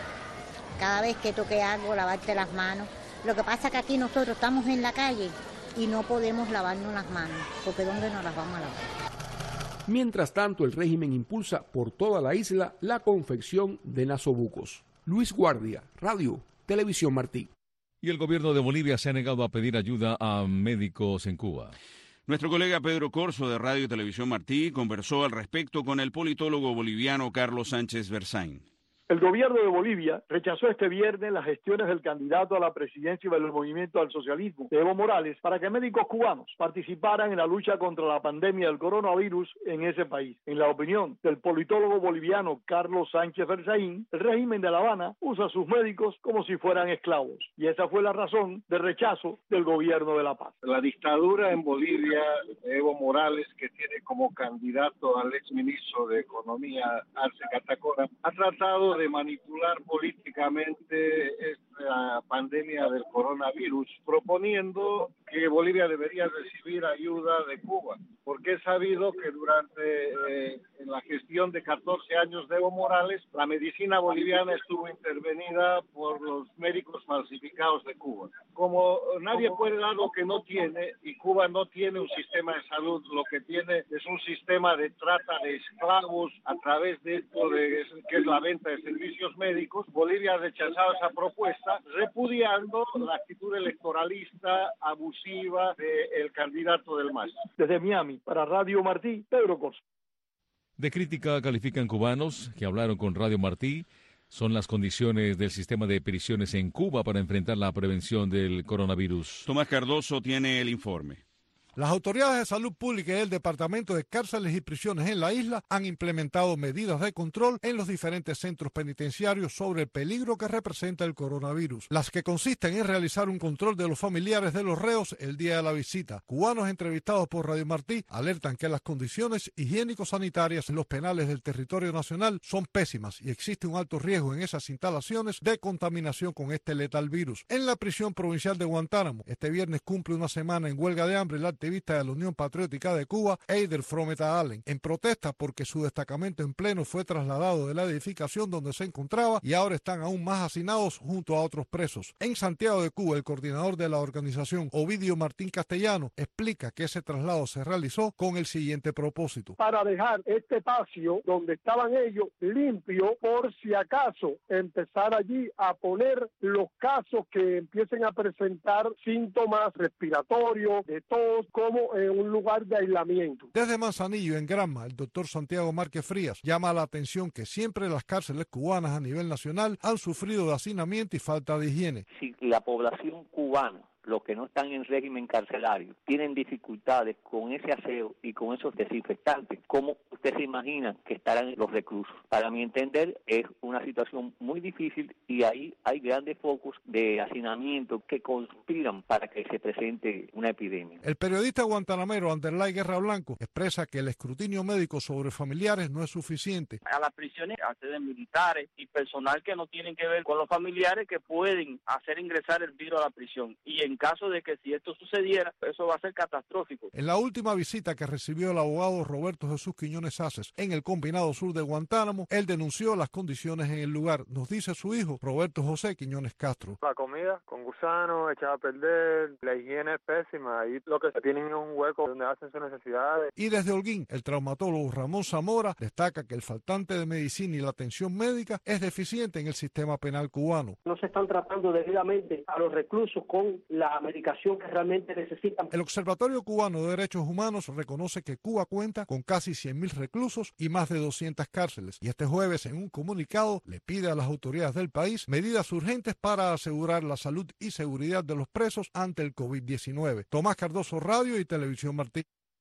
cada vez que toque algo, lavarte las manos. Lo que pasa es que aquí nosotros estamos en la calle y no podemos lavarnos las manos, porque ¿dónde nos las vamos a lavar? Mientras tanto, el régimen impulsa por toda la isla la confección de nasobucos. Luis Guardia, Radio, Televisión Martí. Y el gobierno de Bolivia se ha negado a pedir ayuda a médicos en Cuba. Nuestro colega Pedro Corso de Radio y Televisión Martí conversó al respecto con el politólogo boliviano Carlos Sánchez Versaín. El gobierno de Bolivia rechazó este viernes las gestiones del candidato a la presidencia del Movimiento al Socialismo, Evo Morales, para que médicos cubanos participaran en la lucha contra la pandemia del coronavirus en ese país. En la opinión del politólogo boliviano Carlos Sánchez Versaín, el régimen de La Habana usa a sus médicos como si fueran esclavos, y esa fue la razón del rechazo del gobierno de La Paz. La dictadura en Bolivia, Evo Morales, que tiene como candidato al exministro de Economía, Arce Catacora, ha tratado de manipular políticamente esta pandemia del coronavirus, proponiendo que Bolivia debería recibir ayuda de Cuba, porque es sabido que durante eh, en la gestión de catorce años de Evo Morales, la medicina boliviana estuvo intervenida por los médicos falsificados de Cuba. Como nadie puede dar lo que no tiene, y Cuba no tiene un sistema de salud, lo que tiene es un sistema de trata de esclavos a través de esto de, que es la venta de servicios médicos, Bolivia ha rechazado esa propuesta, repudiando la actitud electoralista abusiva del candidato del M A S. Desde Miami, para Radio Martí, Pedro Corso. De crítica califican cubanos que hablaron con Radio Martí. Son las condiciones del sistema de prisiones en Cuba para enfrentar la prevención del coronavirus. Tomás Cardoso tiene el informe. Las autoridades de salud pública y el Departamento de Cárceles y Prisiones en la isla han implementado medidas de control en los diferentes centros penitenciarios sobre el peligro que representa el coronavirus, las que consisten en realizar un control de los familiares de los reos el día de la visita. Cubanos entrevistados por Radio Martí alertan que las condiciones higiénico-sanitarias en los penales del territorio nacional son pésimas y existe un alto riesgo en esas instalaciones de contaminación con este letal virus. En la prisión provincial de Guantánamo, este viernes cumple una semana en huelga de hambre la activista de la Unión Patriótica de Cuba, Eider Frometa Allen, en protesta porque su destacamento en pleno fue trasladado de la edificación donde se encontraba y ahora están aún más hacinados junto a otros presos. En Santiago de Cuba, el coordinador de la organización, Ovidio Martín Castellano, explica que ese traslado se realizó con el siguiente propósito. Para dejar este espacio donde estaban ellos limpio por si acaso empezar allí a poner los casos que empiecen a presentar síntomas respiratorios, de tos, como en un lugar de aislamiento. Desde Manzanillo, en Granma, el doctor Santiago Márquez Frías llama la atención que siempre las cárceles cubanas a nivel nacional han sufrido de hacinamiento y falta de higiene. Si la población cubana los que no están en régimen carcelario tienen dificultades con ese aseo y con esos desinfectantes, ¿cómo usted se imagina que estarán los reclusos? Para mi entender es una situación muy difícil y ahí hay grandes focos de hacinamiento que conspiran para que se presente una epidemia. El periodista guantanamero Anderlay Guerra Blanco expresa que el escrutinio médico sobre familiares no es suficiente. A las prisiones acceden militares y personal que no tienen que ver con los familiares que pueden hacer ingresar el virus a la prisión. Y en caso de que si esto sucediera, eso va a ser catastrófico. En la última visita que recibió el abogado Roberto Jesús Quiñones Aces en el Combinado Sur de Guantánamo, él denunció las condiciones en el lugar. Nos dice su hijo, Roberto José Quiñones Castro. La comida con gusanos, echada a perder, la higiene es pésima. Ahí lo que se tienen es un hueco donde hacen sus necesidades. Y desde Holguín, el traumatólogo Ramón Zamora destaca que el faltante de medicina y la atención médica es deficiente en el sistema penal cubano. No se están tratando debidamente a los reclusos con la medicación que realmente necesitan. El Observatorio Cubano de Derechos Humanos reconoce que Cuba cuenta con casi cien mil reclusos y más de doscientas cárceles. Y este jueves, en un comunicado, le pide a las autoridades del país medidas urgentes para asegurar la salud y seguridad de los presos ante el COVID diecinueve. Tomás Cardoso, Radio y Televisión Martí.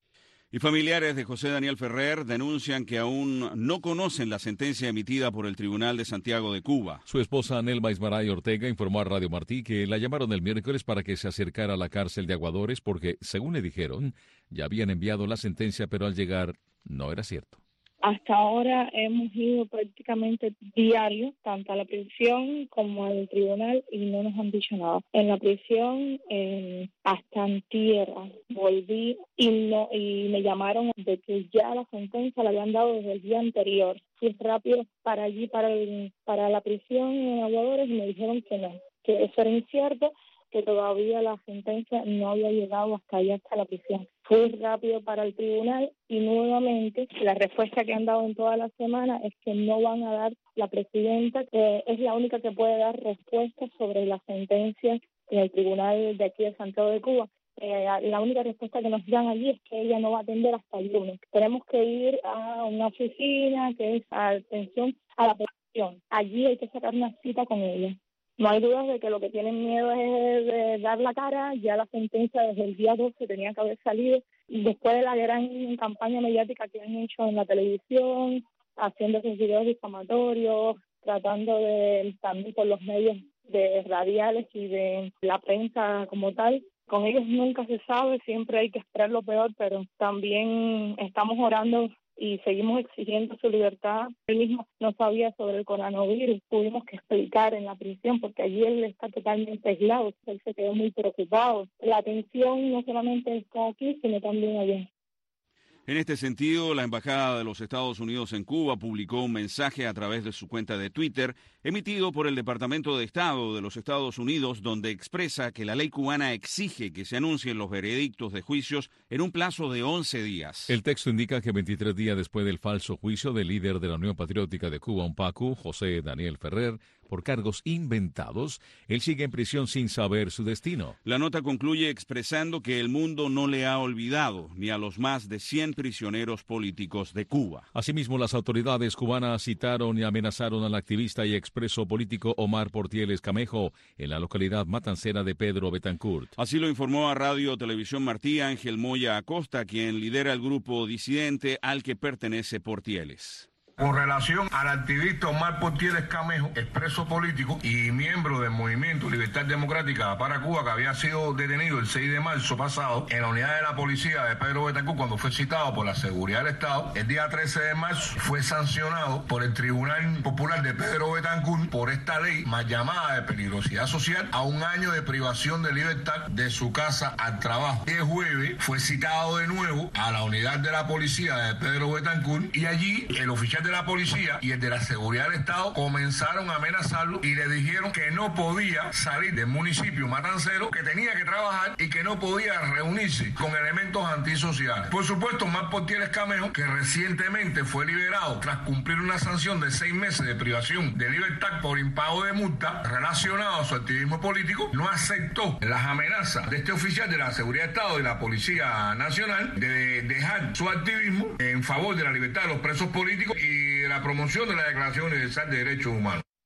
Y familiares de José Daniel Ferrer denuncian que aún no conocen la sentencia emitida por el Tribunal de Santiago de Cuba. Su esposa Nelma Ismaray Ortega informó a Radio Martí que la llamaron el miércoles para que se acercara a la cárcel de Aguadores porque, según le dijeron, ya habían enviado la sentencia, pero al llegar no era cierto. Hasta ahora hemos ido prácticamente diario, tanto a la prisión como al tribunal, y no nos han dicho nada. En la prisión, eh, hasta antier, volví y, no, y me llamaron de que ya la sentencia la habían dado desde el día anterior. Fui rápido para allí, para, el, para la prisión en Aguadores, y me dijeron que no, que eso era incierto, que todavía la sentencia no había llegado hasta allá, hasta la prisión. Fui rápido para el tribunal y nuevamente la respuesta que han dado en toda la semana es que no van a dar la presidenta, que es la única que puede dar respuesta sobre la sentencia en el tribunal de aquí de Santiago de Cuba. Eh, la única respuesta que nos dan allí es que ella no va a atender hasta el lunes. Tenemos que ir a una oficina que es atención a la petición. Allí hay que sacar una cita con ella. No hay dudas de que lo que tienen miedo es de dar la cara. Ya la sentencia desde el día doce tenía que haber salido. Y después de la gran campaña mediática que han hecho en la televisión, haciendo esos videos difamatorios, tratando de, también por los medios de radiales y de la prensa como tal, con ellos nunca se sabe, siempre hay que esperar lo peor, pero también estamos orando y seguimos exigiendo su libertad. Él mismo no sabía sobre el coronavirus, tuvimos que explicar en la prisión porque allí él está totalmente aislado, él se quedó muy preocupado. La atención no solamente está aquí, sino también allá. En este sentido, la Embajada de los Estados Unidos en Cuba publicó un mensaje a través de su cuenta de Twitter, emitido por el Departamento de Estado de los Estados Unidos, donde expresa que la ley cubana exige que se anuncien los veredictos de juicios en un plazo de once días. El texto indica que veintitrés días después del falso juicio del líder de la Unión Patriótica de Cuba, UNPACU, José Daniel Ferrer, por cargos inventados, él sigue en prisión sin saber su destino. La nota concluye expresando que el mundo no le ha olvidado ni a los más de cien prisioneros políticos de Cuba. Asimismo, las autoridades cubanas citaron y amenazaron al activista y expreso político Omar Portieles Camejo en la localidad matancera de Pedro Betancourt. Así lo informó a Radio Televisión Martí Ángel Moya Acosta, quien lidera el grupo disidente al que pertenece Portieles. Con relación al activista Omar Portieles Camejo, expreso político y miembro del Movimiento Libertad Democrática para Cuba, que había sido detenido el seis de marzo pasado en la unidad de la policía de Pedro Betancourt cuando fue citado por la seguridad del Estado, el día trece de marzo fue sancionado por el Tribunal Popular de Pedro Betancourt por esta ley más llamada de peligrosidad social a un año de privación de libertad de su casa al trabajo. El jueves fue citado de nuevo a la unidad de la policía de Pedro Betancourt y allí el oficial de la policía y el de la seguridad del Estado comenzaron a amenazarlo y le dijeron que no podía salir del municipio matancero, que tenía que trabajar y que no podía reunirse con elementos antisociales. Por supuesto, Omar Portieles Camejo, que recientemente fue liberado tras cumplir una sanción de seis meses de privación de libertad por impago de multa relacionado a su activismo político, no aceptó las amenazas de este oficial de la seguridad del Estado y la Policía Nacional de dejar su activismo en favor de la libertad de los presos políticos y y la promoción de la Declaración Universal de Derechos Humanos.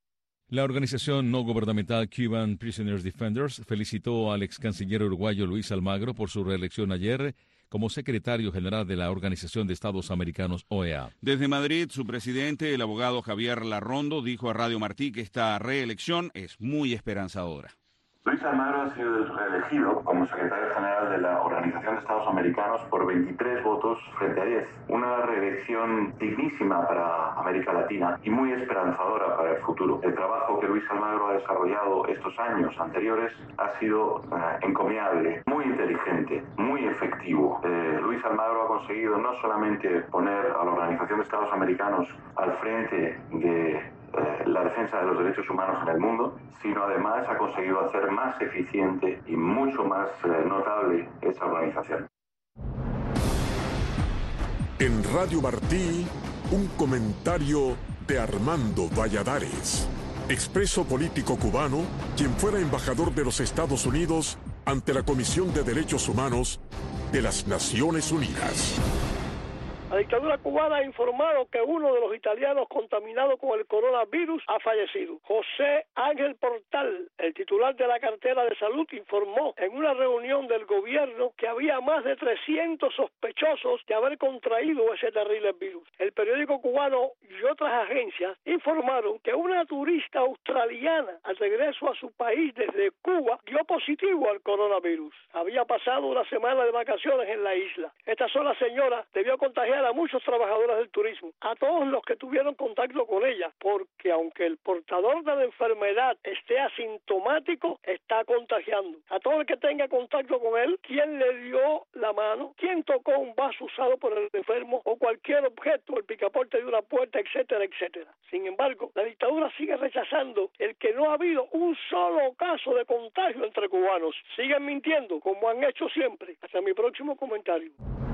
La organización no gubernamental Cuban Prisoners Defenders felicitó al ex canciller uruguayo Luis Almagro por su reelección ayer como secretario general de la Organización de Estados Americanos, O E A. Desde Madrid, su presidente, el abogado Javier Larrondo, dijo a Radio Martí que esta reelección es muy esperanzadora. Luis Almagro ha sido reelegido como secretario general de la Organización de Estados Americanos por veintitrés votos frente a diez. Una reelección dignísima para América Latina y muy esperanzadora para el futuro. El trabajo que Luis Almagro ha desarrollado estos años anteriores ha sido eh, encomiable, muy inteligente, muy efectivo. Eh, Luis Almagro ha conseguido no solamente poner a la Organización de Estados Americanos al frente de Eh, la defensa de los derechos humanos en el mundo, sino además ha conseguido hacer más eficiente y mucho más eh, notable esa organización. En Radio Martí, un comentario de Armando Valladares, expreso político cubano, quien fuera embajador de los Estados Unidos ante la Comisión de Derechos Humanos de las Naciones Unidas. La dictadura cubana ha informado que uno de los italianos contaminados con el coronavirus ha fallecido. José Ángel Portal, el titular de la cartera de salud, informó en una reunión del gobierno que había más de trescientos sospechosos de haber contraído ese terrible virus. El periódico cubano y otras agencias informaron que una turista australiana al regreso a su país desde Cuba dio positivo al coronavirus. Había pasado una semana de vacaciones en la isla. Esta sola señora debió contagiar a muchos trabajadores del turismo, a todos los que tuvieron contacto con ella, porque aunque el portador de la enfermedad esté asintomático, está contagiando. A todo el que tenga contacto con él, quien le dio la mano, quien tocó un vaso usado por el enfermo o cualquier objeto, el picaporte de una puerta, etcétera, etcétera. Sin embargo, la dictadura sigue rechazando el que no ha habido un solo caso de contagio entre cubanos. Siguen mintiendo, como han hecho siempre. Hasta mi próximo comentario.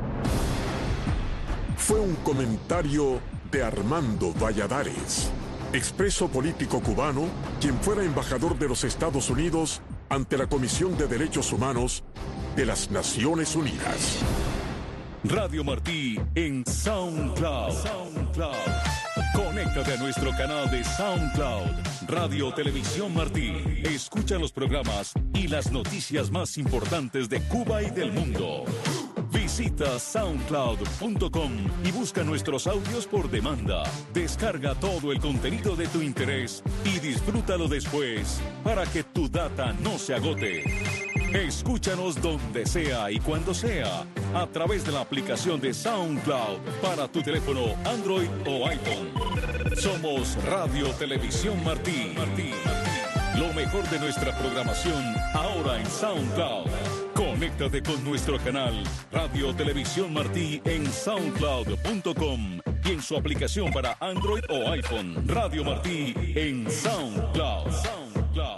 Fue un comentario de Armando Valladares, expreso político cubano, quien fuera embajador de los Estados Unidos ante la Comisión de Derechos Humanos de las Naciones Unidas. Radio Martí en SoundCloud. SoundCloud. Conéctate a nuestro canal de SoundCloud, Radio Televisión Martí. Escucha los programas y las noticias más importantes de Cuba y del mundo. Visita soundcloud punto com y busca nuestros audios por demanda. Descarga todo el contenido de tu interés y disfrútalo después para que tu data no se agote. Escúchanos donde sea y cuando sea a través de la aplicación de SoundCloud para tu teléfono Android o iPhone. Somos Radio Televisión Martí. Martí. Lo mejor de nuestra programación ahora en SoundCloud. Conéctate con nuestro canal Radio Televisión Martí en soundcloud punto com y en su aplicación para Android o iPhone. Radio Martí en SoundCloud. SoundCloud.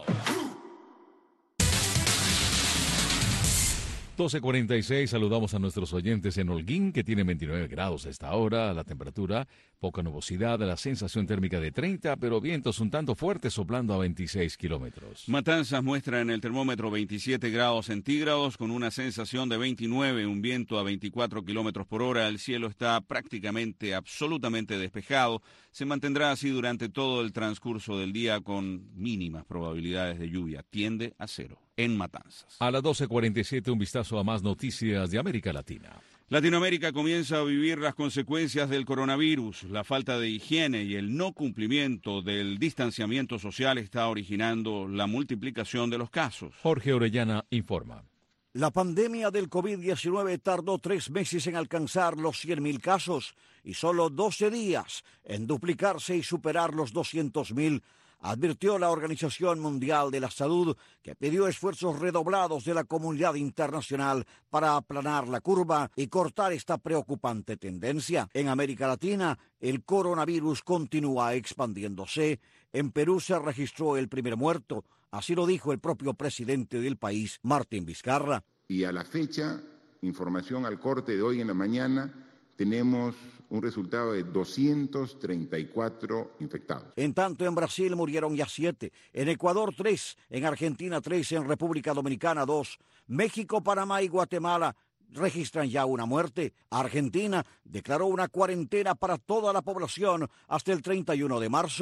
doce cuarenta y seis, saludamos a nuestros oyentes en Holguín, que tiene veintinueve grados a esta hora, la temperatura, poca nubosidad, la sensación térmica de treinta, pero vientos un tanto fuertes soplando a veintiséis kilómetros. Matanzas muestra en el termómetro veintisiete grados centígrados con una sensación de veintinueve, un viento a veinticuatro kilómetros por hora, el cielo está prácticamente, absolutamente despejado, se mantendrá así durante todo el transcurso del día con mínimas probabilidades de lluvia, tiende a cero. En Matanzas. A las doce cuarenta y siete, un vistazo a más noticias de América Latina. Latinoamérica comienza a vivir las consecuencias del coronavirus. La falta de higiene y el no cumplimiento del distanciamiento social está originando la multiplicación de los casos. Jorge Orellana informa. La pandemia del COVID diecinueve tardó tres meses en alcanzar los cien mil casos y solo doce días en duplicarse y superar los doscientos mil. Advirtió la Organización Mundial de la Salud, que pidió esfuerzos redoblados de la comunidad internacional para aplanar la curva y cortar esta preocupante tendencia. En América Latina, el coronavirus continúa expandiéndose. En Perú se registró el primer muerto, así lo dijo el propio presidente del país, Martín Vizcarra. Y a la fecha, información al corte de hoy en la mañana, tenemos un resultado de doscientos treinta y cuatro infectados. En tanto, en Brasil murieron ya siete, en Ecuador tres, en Argentina tres, en República Dominicana dos, México, Panamá y Guatemala registran ya una muerte. Argentina declaró una cuarentena para toda la población hasta el treinta y uno de marzo.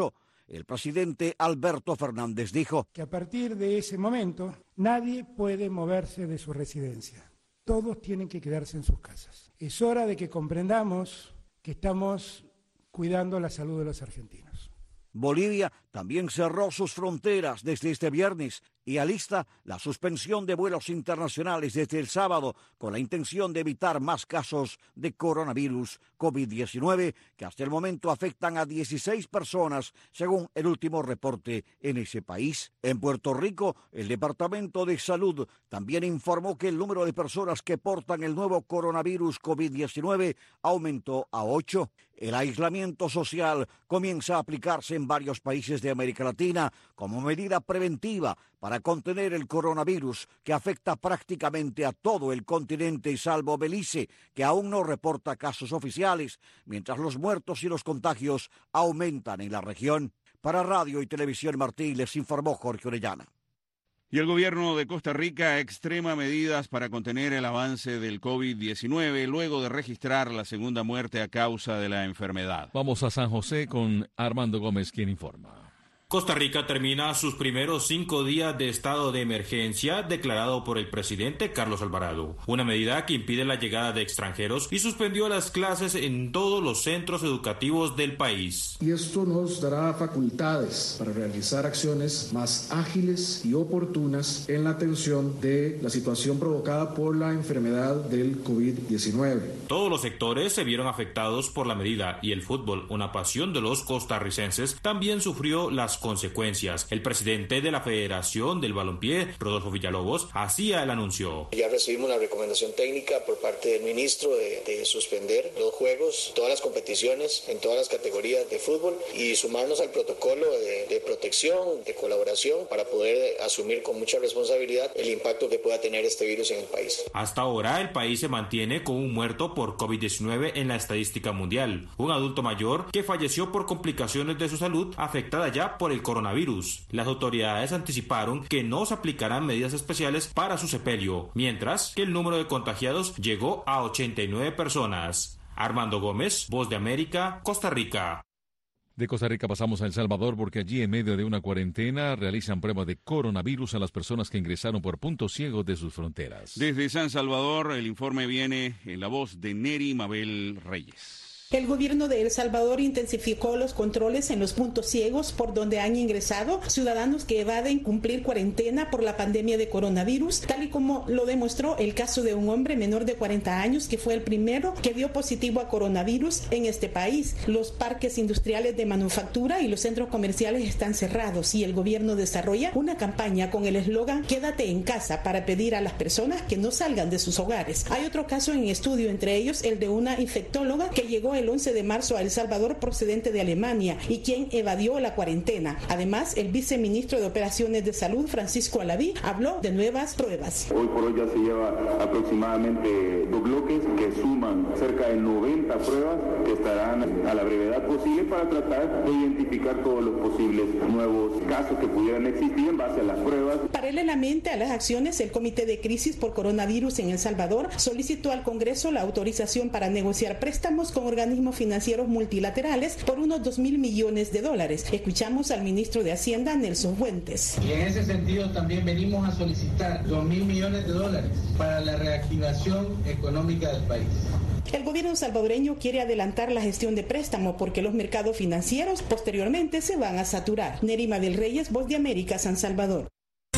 el presidente Alberto Fernández dijo que a partir de ese momento nadie puede moverse de su residencia. Todos tienen que quedarse en sus casas. Es hora de que comprendamos que estamos cuidando la salud de los argentinos. Bolivia también cerró sus fronteras desde este viernes y alista la suspensión de vuelos internacionales desde el sábado con la intención de evitar más casos de coronavirus COVID diecinueve que hasta el momento afectan a dieciséis personas según el último reporte en ese país. En Puerto Rico, el Departamento de Salud también informó que el número de personas que portan el nuevo coronavirus COVID diecinueve aumentó a ocho. El aislamiento social comienza a aplicarse en varios países de América Latina como medida preventiva para contener el coronavirus que afecta prácticamente a todo el continente salvo Belice, que aún no reporta casos oficiales, mientras los muertos y los contagios aumentan en la región. Para Radio y Televisión Martí les informó Jorge Orellana. Y el gobierno de Costa Rica extrema medidas para contener el avance del COVID diecinueve luego de registrar la segunda muerte a causa de la enfermedad. Vamos a San José con Armando Gómez, quien informa. Costa Rica termina sus primeros cinco días de estado de emergencia declarado por el presidente Carlos Alvarado, una medida que impide la llegada de extranjeros y suspendió las clases en todos los centros educativos del país. Y esto nos dará facultades para realizar acciones más ágiles y oportunas en la atención de la situación provocada por la enfermedad del COVID diecinueve. Todos los sectores se vieron afectados por la medida y el fútbol, una pasión de los costarricenses, también sufrió las consecuencias. El presidente de la Federación del Balompié, Rodolfo Villalobos, hacía el anuncio. Ya recibimos la recomendación técnica por parte del ministro de, de suspender los juegos, todas las competiciones en todas las categorías de fútbol y sumarnos al protocolo de, de protección, de colaboración para poder asumir con mucha responsabilidad el impacto que pueda tener este virus en el país. Hasta ahora el país se mantiene con un muerto por COVID diecinueve en la estadística mundial, un adulto mayor que falleció por complicaciones de su salud afectada ya por el coronavirus. Las autoridades anticiparon que no se aplicarán medidas especiales para su sepelio, mientras que el número de contagiados llegó a ochenta y nueve personas. Armando Gómez, Voz de América, Costa Rica. De Costa Rica pasamos a El Salvador porque allí en medio de una cuarentena realizan pruebas de coronavirus a las personas que ingresaron por puntos ciegos de sus fronteras. Desde San Salvador el informe viene en la voz de Neri Mabel Reyes. El gobierno de El Salvador intensificó los controles en los puntos ciegos por donde han ingresado ciudadanos que evaden cumplir cuarentena por la pandemia de coronavirus, tal y como lo demostró el caso de un hombre menor de cuarenta años que fue el primero que dio positivo a coronavirus en este país. Los parques industriales de manufactura y los centros comerciales están cerrados y el gobierno desarrolla una campaña con el eslogan "Quédate en casa" para pedir a las personas que no salgan de sus hogares. Hay otro caso en estudio, entre ellos el de una infectóloga que llegó el once de marzo a El Salvador procedente de Alemania y quien evadió la cuarentena. Además, el viceministro de Operaciones de Salud, Francisco Alaví, habló de nuevas pruebas. Hoy por hoy ya se lleva aproximadamente dos bloques que suman cerca de noventa pruebas que estarán a la brevedad posible para tratar de identificar todos los posibles nuevos casos que pudieran existir en base a las pruebas. Paralelamente a las acciones, el Comité de Crisis por Coronavirus en El Salvador solicitó al Congreso la autorización para negociar préstamos con organismos financieros multilaterales por unos dos mil millones de dólares. Escuchamos al ministro de Hacienda, Nelson Fuentes. Y en ese sentido también venimos a solicitar dos mil millones de dólares para la reactivación económica del país. El gobierno salvadoreño quiere adelantar la gestión de préstamo porque los mercados financieros posteriormente se van a saturar. Neri Mabel Reyes, Voz de América, San Salvador.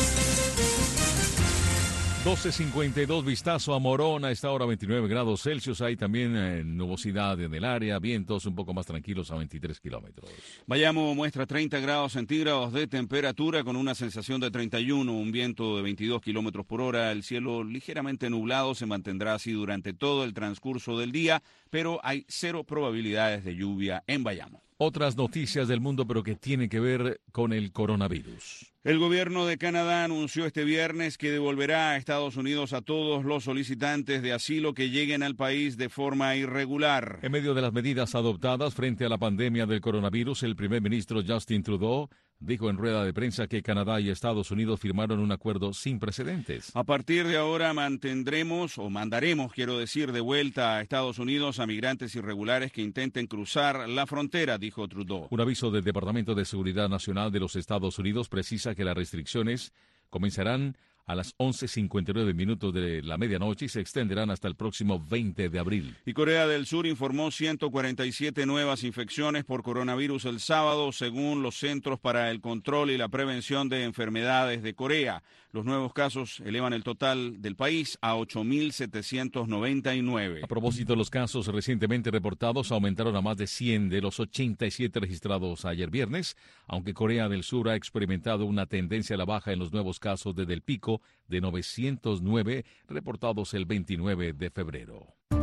doce cincuenta y dos, vistazo a Morón, a esta hora veintinueve grados Celsius, hay también eh, nubosidad en el área, vientos un poco más tranquilos a veintitrés kilómetros. Bayamo muestra treinta grados centígrados de temperatura con una sensación de treinta y uno, un viento de veintidós kilómetros por hora, el cielo ligeramente nublado se mantendrá así durante todo el transcurso del día, pero hay cero probabilidades de lluvia en Bayamo. Otras noticias del mundo, pero que tienen que ver con el coronavirus. El gobierno de Canadá anunció este viernes que devolverá a Estados Unidos a todos los solicitantes de asilo que lleguen al país de forma irregular. En medio de las medidas adoptadas frente a la pandemia del coronavirus, el primer ministro Justin Trudeau dijo en rueda de prensa que Canadá y Estados Unidos firmaron un acuerdo sin precedentes. A partir de ahora mantendremos o mandaremos, quiero decir, de vuelta a Estados Unidos a migrantes irregulares que intenten cruzar la frontera, dijo Trudeau. Un aviso del Departamento de Seguridad Nacional de los Estados Unidos precisa que las restricciones comenzarán a las once cincuenta y nueve minutos de la medianoche y se extenderán hasta el próximo veinte de abril. Y Corea del Sur informó ciento cuarenta y siete nuevas infecciones por coronavirus el sábado, según los Centros para el Control y la Prevención de Enfermedades de Corea. Los nuevos casos elevan el total del país a ocho mil setecientos noventa y nueve. A propósito, los casos recientemente reportados aumentaron a más de cien de los ochenta y siete registrados ayer viernes, aunque Corea del Sur ha experimentado una tendencia a la baja en los nuevos casos desde el pico de novecientos nueve reportados el veintinueve de febrero.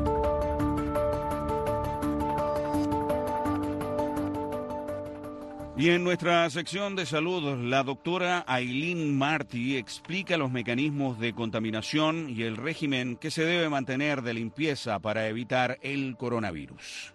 Y en nuestra sección de salud, la doctora Aileen Marty explica los mecanismos de contaminación y el régimen que se debe mantener de limpieza para evitar el coronavirus.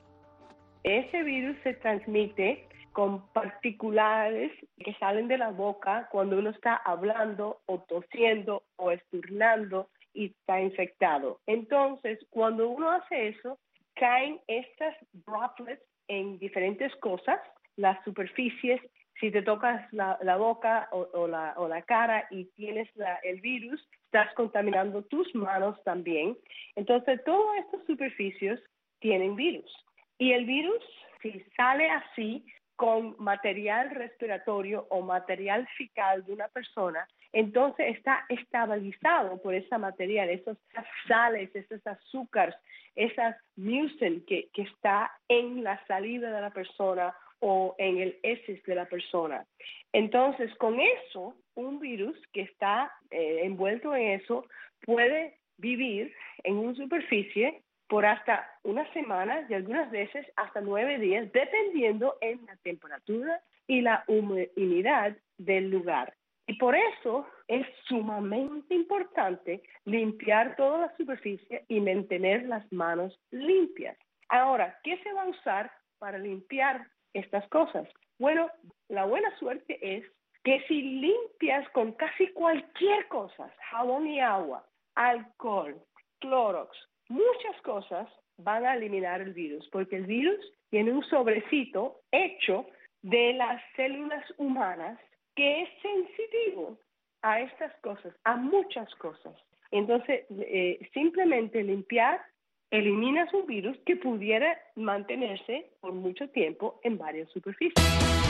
Ese virus se transmite con particulares que salen de la boca cuando uno está hablando o tosiendo o esturnando y está infectado. Entonces, cuando uno hace eso, caen estas droplets en diferentes cosas, las superficies. Si te tocas la, la boca o, o, la, o la cara y tienes la, el virus, estás contaminando tus manos también. Entonces, todas estas superficies tienen virus. Y el virus, si sale así, con material respiratorio o material fecal de una persona, entonces está estabilizado por ese material, esas sales, esos azúcares, esas mucin que, que está en la saliva de la persona o en el heces de la persona. Entonces, con eso, un virus que está eh, envuelto en eso puede vivir en una superficie por hasta una semana y algunas veces hasta nueve días, dependiendo en la temperatura y la humedad del lugar. Y por eso es sumamente importante limpiar toda la superficie y mantener las manos limpias. Ahora, ¿qué se va a usar para limpiar estas cosas? Bueno, la buena suerte es que si limpias con casi cualquier cosa, jabón y agua, alcohol, Clorox, muchas cosas van a eliminar el virus, porque el virus tiene un sobrecito hecho de las células humanas que es sensitivo a estas cosas, a muchas cosas. Entonces, eh, simplemente limpiar, eliminas un virus que pudiera mantenerse por mucho tiempo en varias superficies.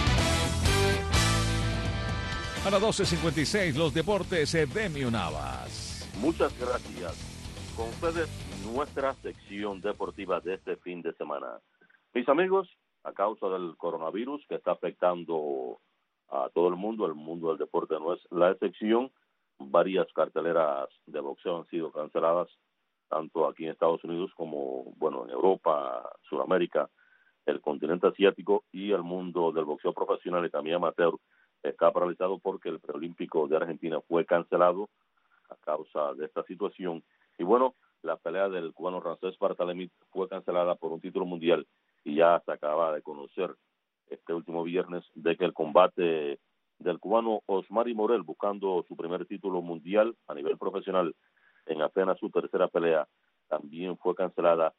A las doce cincuenta y seis, los deportes, Edemio Navas. Muchas gracias. Con ustedes, nuestra sección deportiva de este fin de semana. Mis amigos, a causa del coronavirus que está afectando a todo el mundo, el mundo del deporte no es la excepción, varias carteleras de boxeo han sido canceladas, tanto aquí en Estados Unidos como, bueno, en Europa, Sudamérica, el continente asiático y el mundo del boxeo profesional y también amateur está paralizado porque el preolímpico de Argentina fue cancelado a causa de esta situación. Y bueno, la pelea del cubano Ramsés Barthelemy fue cancelada por un título mundial y ya se acaba de conocer este último viernes de que el combate del cubano Osmari Morel, buscando su primer título mundial a nivel profesional en apenas su tercera pelea, también fue cancelada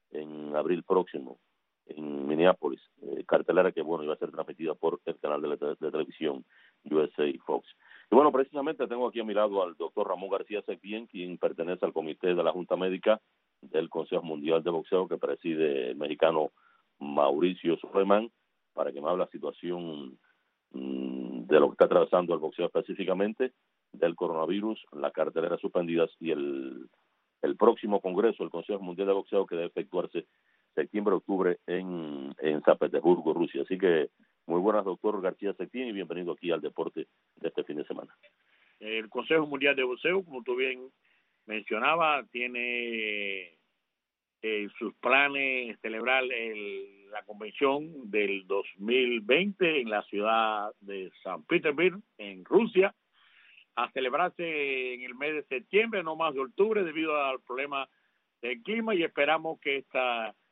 en abril próximo en Minneapolis, eh, cartelera que bueno iba a ser transmitida por el canal de, de, de televisión U S A Fox. Y bueno, precisamente tengo aquí a mi lado al doctor Ramón García Septién, quien pertenece al comité de la Junta Médica del Consejo Mundial de Boxeo, que preside el mexicano Mauricio Suleiman, para que me hable la situación mmm, de lo que está atravesando el boxeo específicamente, del coronavirus, las carteleras suspendidas y el, el próximo congreso del Consejo Mundial de Boxeo que debe efectuarse septiembre-octubre en, en San Petersburgo, Rusia. Así que muy buenas, doctor García Septién, y bienvenido aquí al deporte de este fin de semana. El Consejo Mundial de Boxeo, como tú bien mencionabas, tiene eh, sus planes celebrar el, la convención del dos mil veinte en la ciudad de San Petersburgo, en Rusia, a celebrarse en el mes de septiembre, no más de octubre, debido al problema del clima, y esperamos que este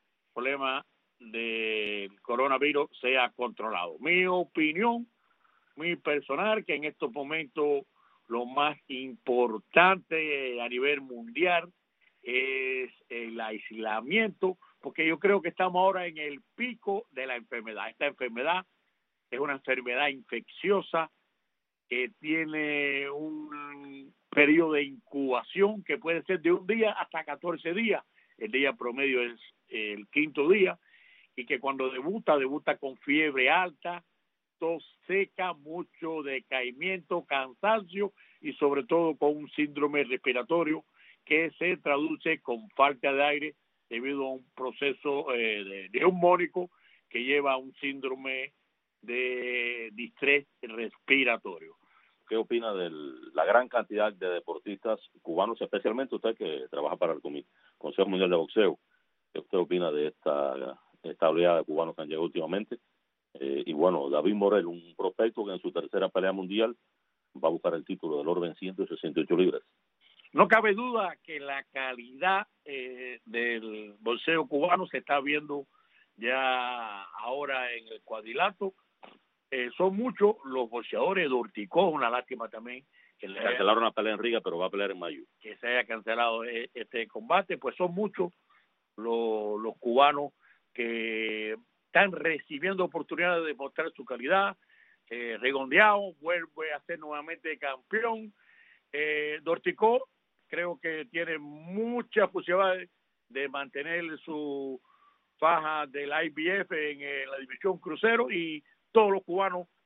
problema del coronavirus sea controlado. Mi opinión muy personal que en estos momentos lo más importante a nivel mundial es el aislamiento, porque yo creo que estamos ahora en el pico de la enfermedad. Esta enfermedad es una enfermedad infecciosa que tiene un periodo de incubación que puede ser de un día hasta catorce días. El día promedio es el quinto día, y que cuando debuta, debuta con fiebre alta, tos seca, mucho decaimiento, cansancio y sobre todo con un síndrome respiratorio que se traduce con falta de aire debido a un proceso eh, de, neumónico que lleva a un síndrome de distrés respiratorio. ¿Qué opina de la gran cantidad de deportistas cubanos, especialmente usted que trabaja para el Consejo Mundial de Boxeo? ¿Qué usted opina de esta, esta oleada de cubanos que han llegado últimamente? Eh, y bueno, David Morel, un prospecto que en su tercera pelea mundial va a buscar el título del oro en ciento sesenta y ocho libras. No cabe duda que la calidad eh, del boxeo cubano se está viendo ya ahora en el cuadrilátero. Eh, son muchos los boxeadores. Dorticó, una lástima también que le cancelaron la pelea en Riga, pero va a pelear en mayo. Que se haya cancelado este combate. Pues son muchos los, los cubanos que están recibiendo oportunidades de mostrar su calidad. Eh, Regondeado vuelve a ser nuevamente campeón. Eh, Dorticó creo que tiene muchas posibilidades de mantener su faja del I B F en eh, la división crucero, y todos los cubanos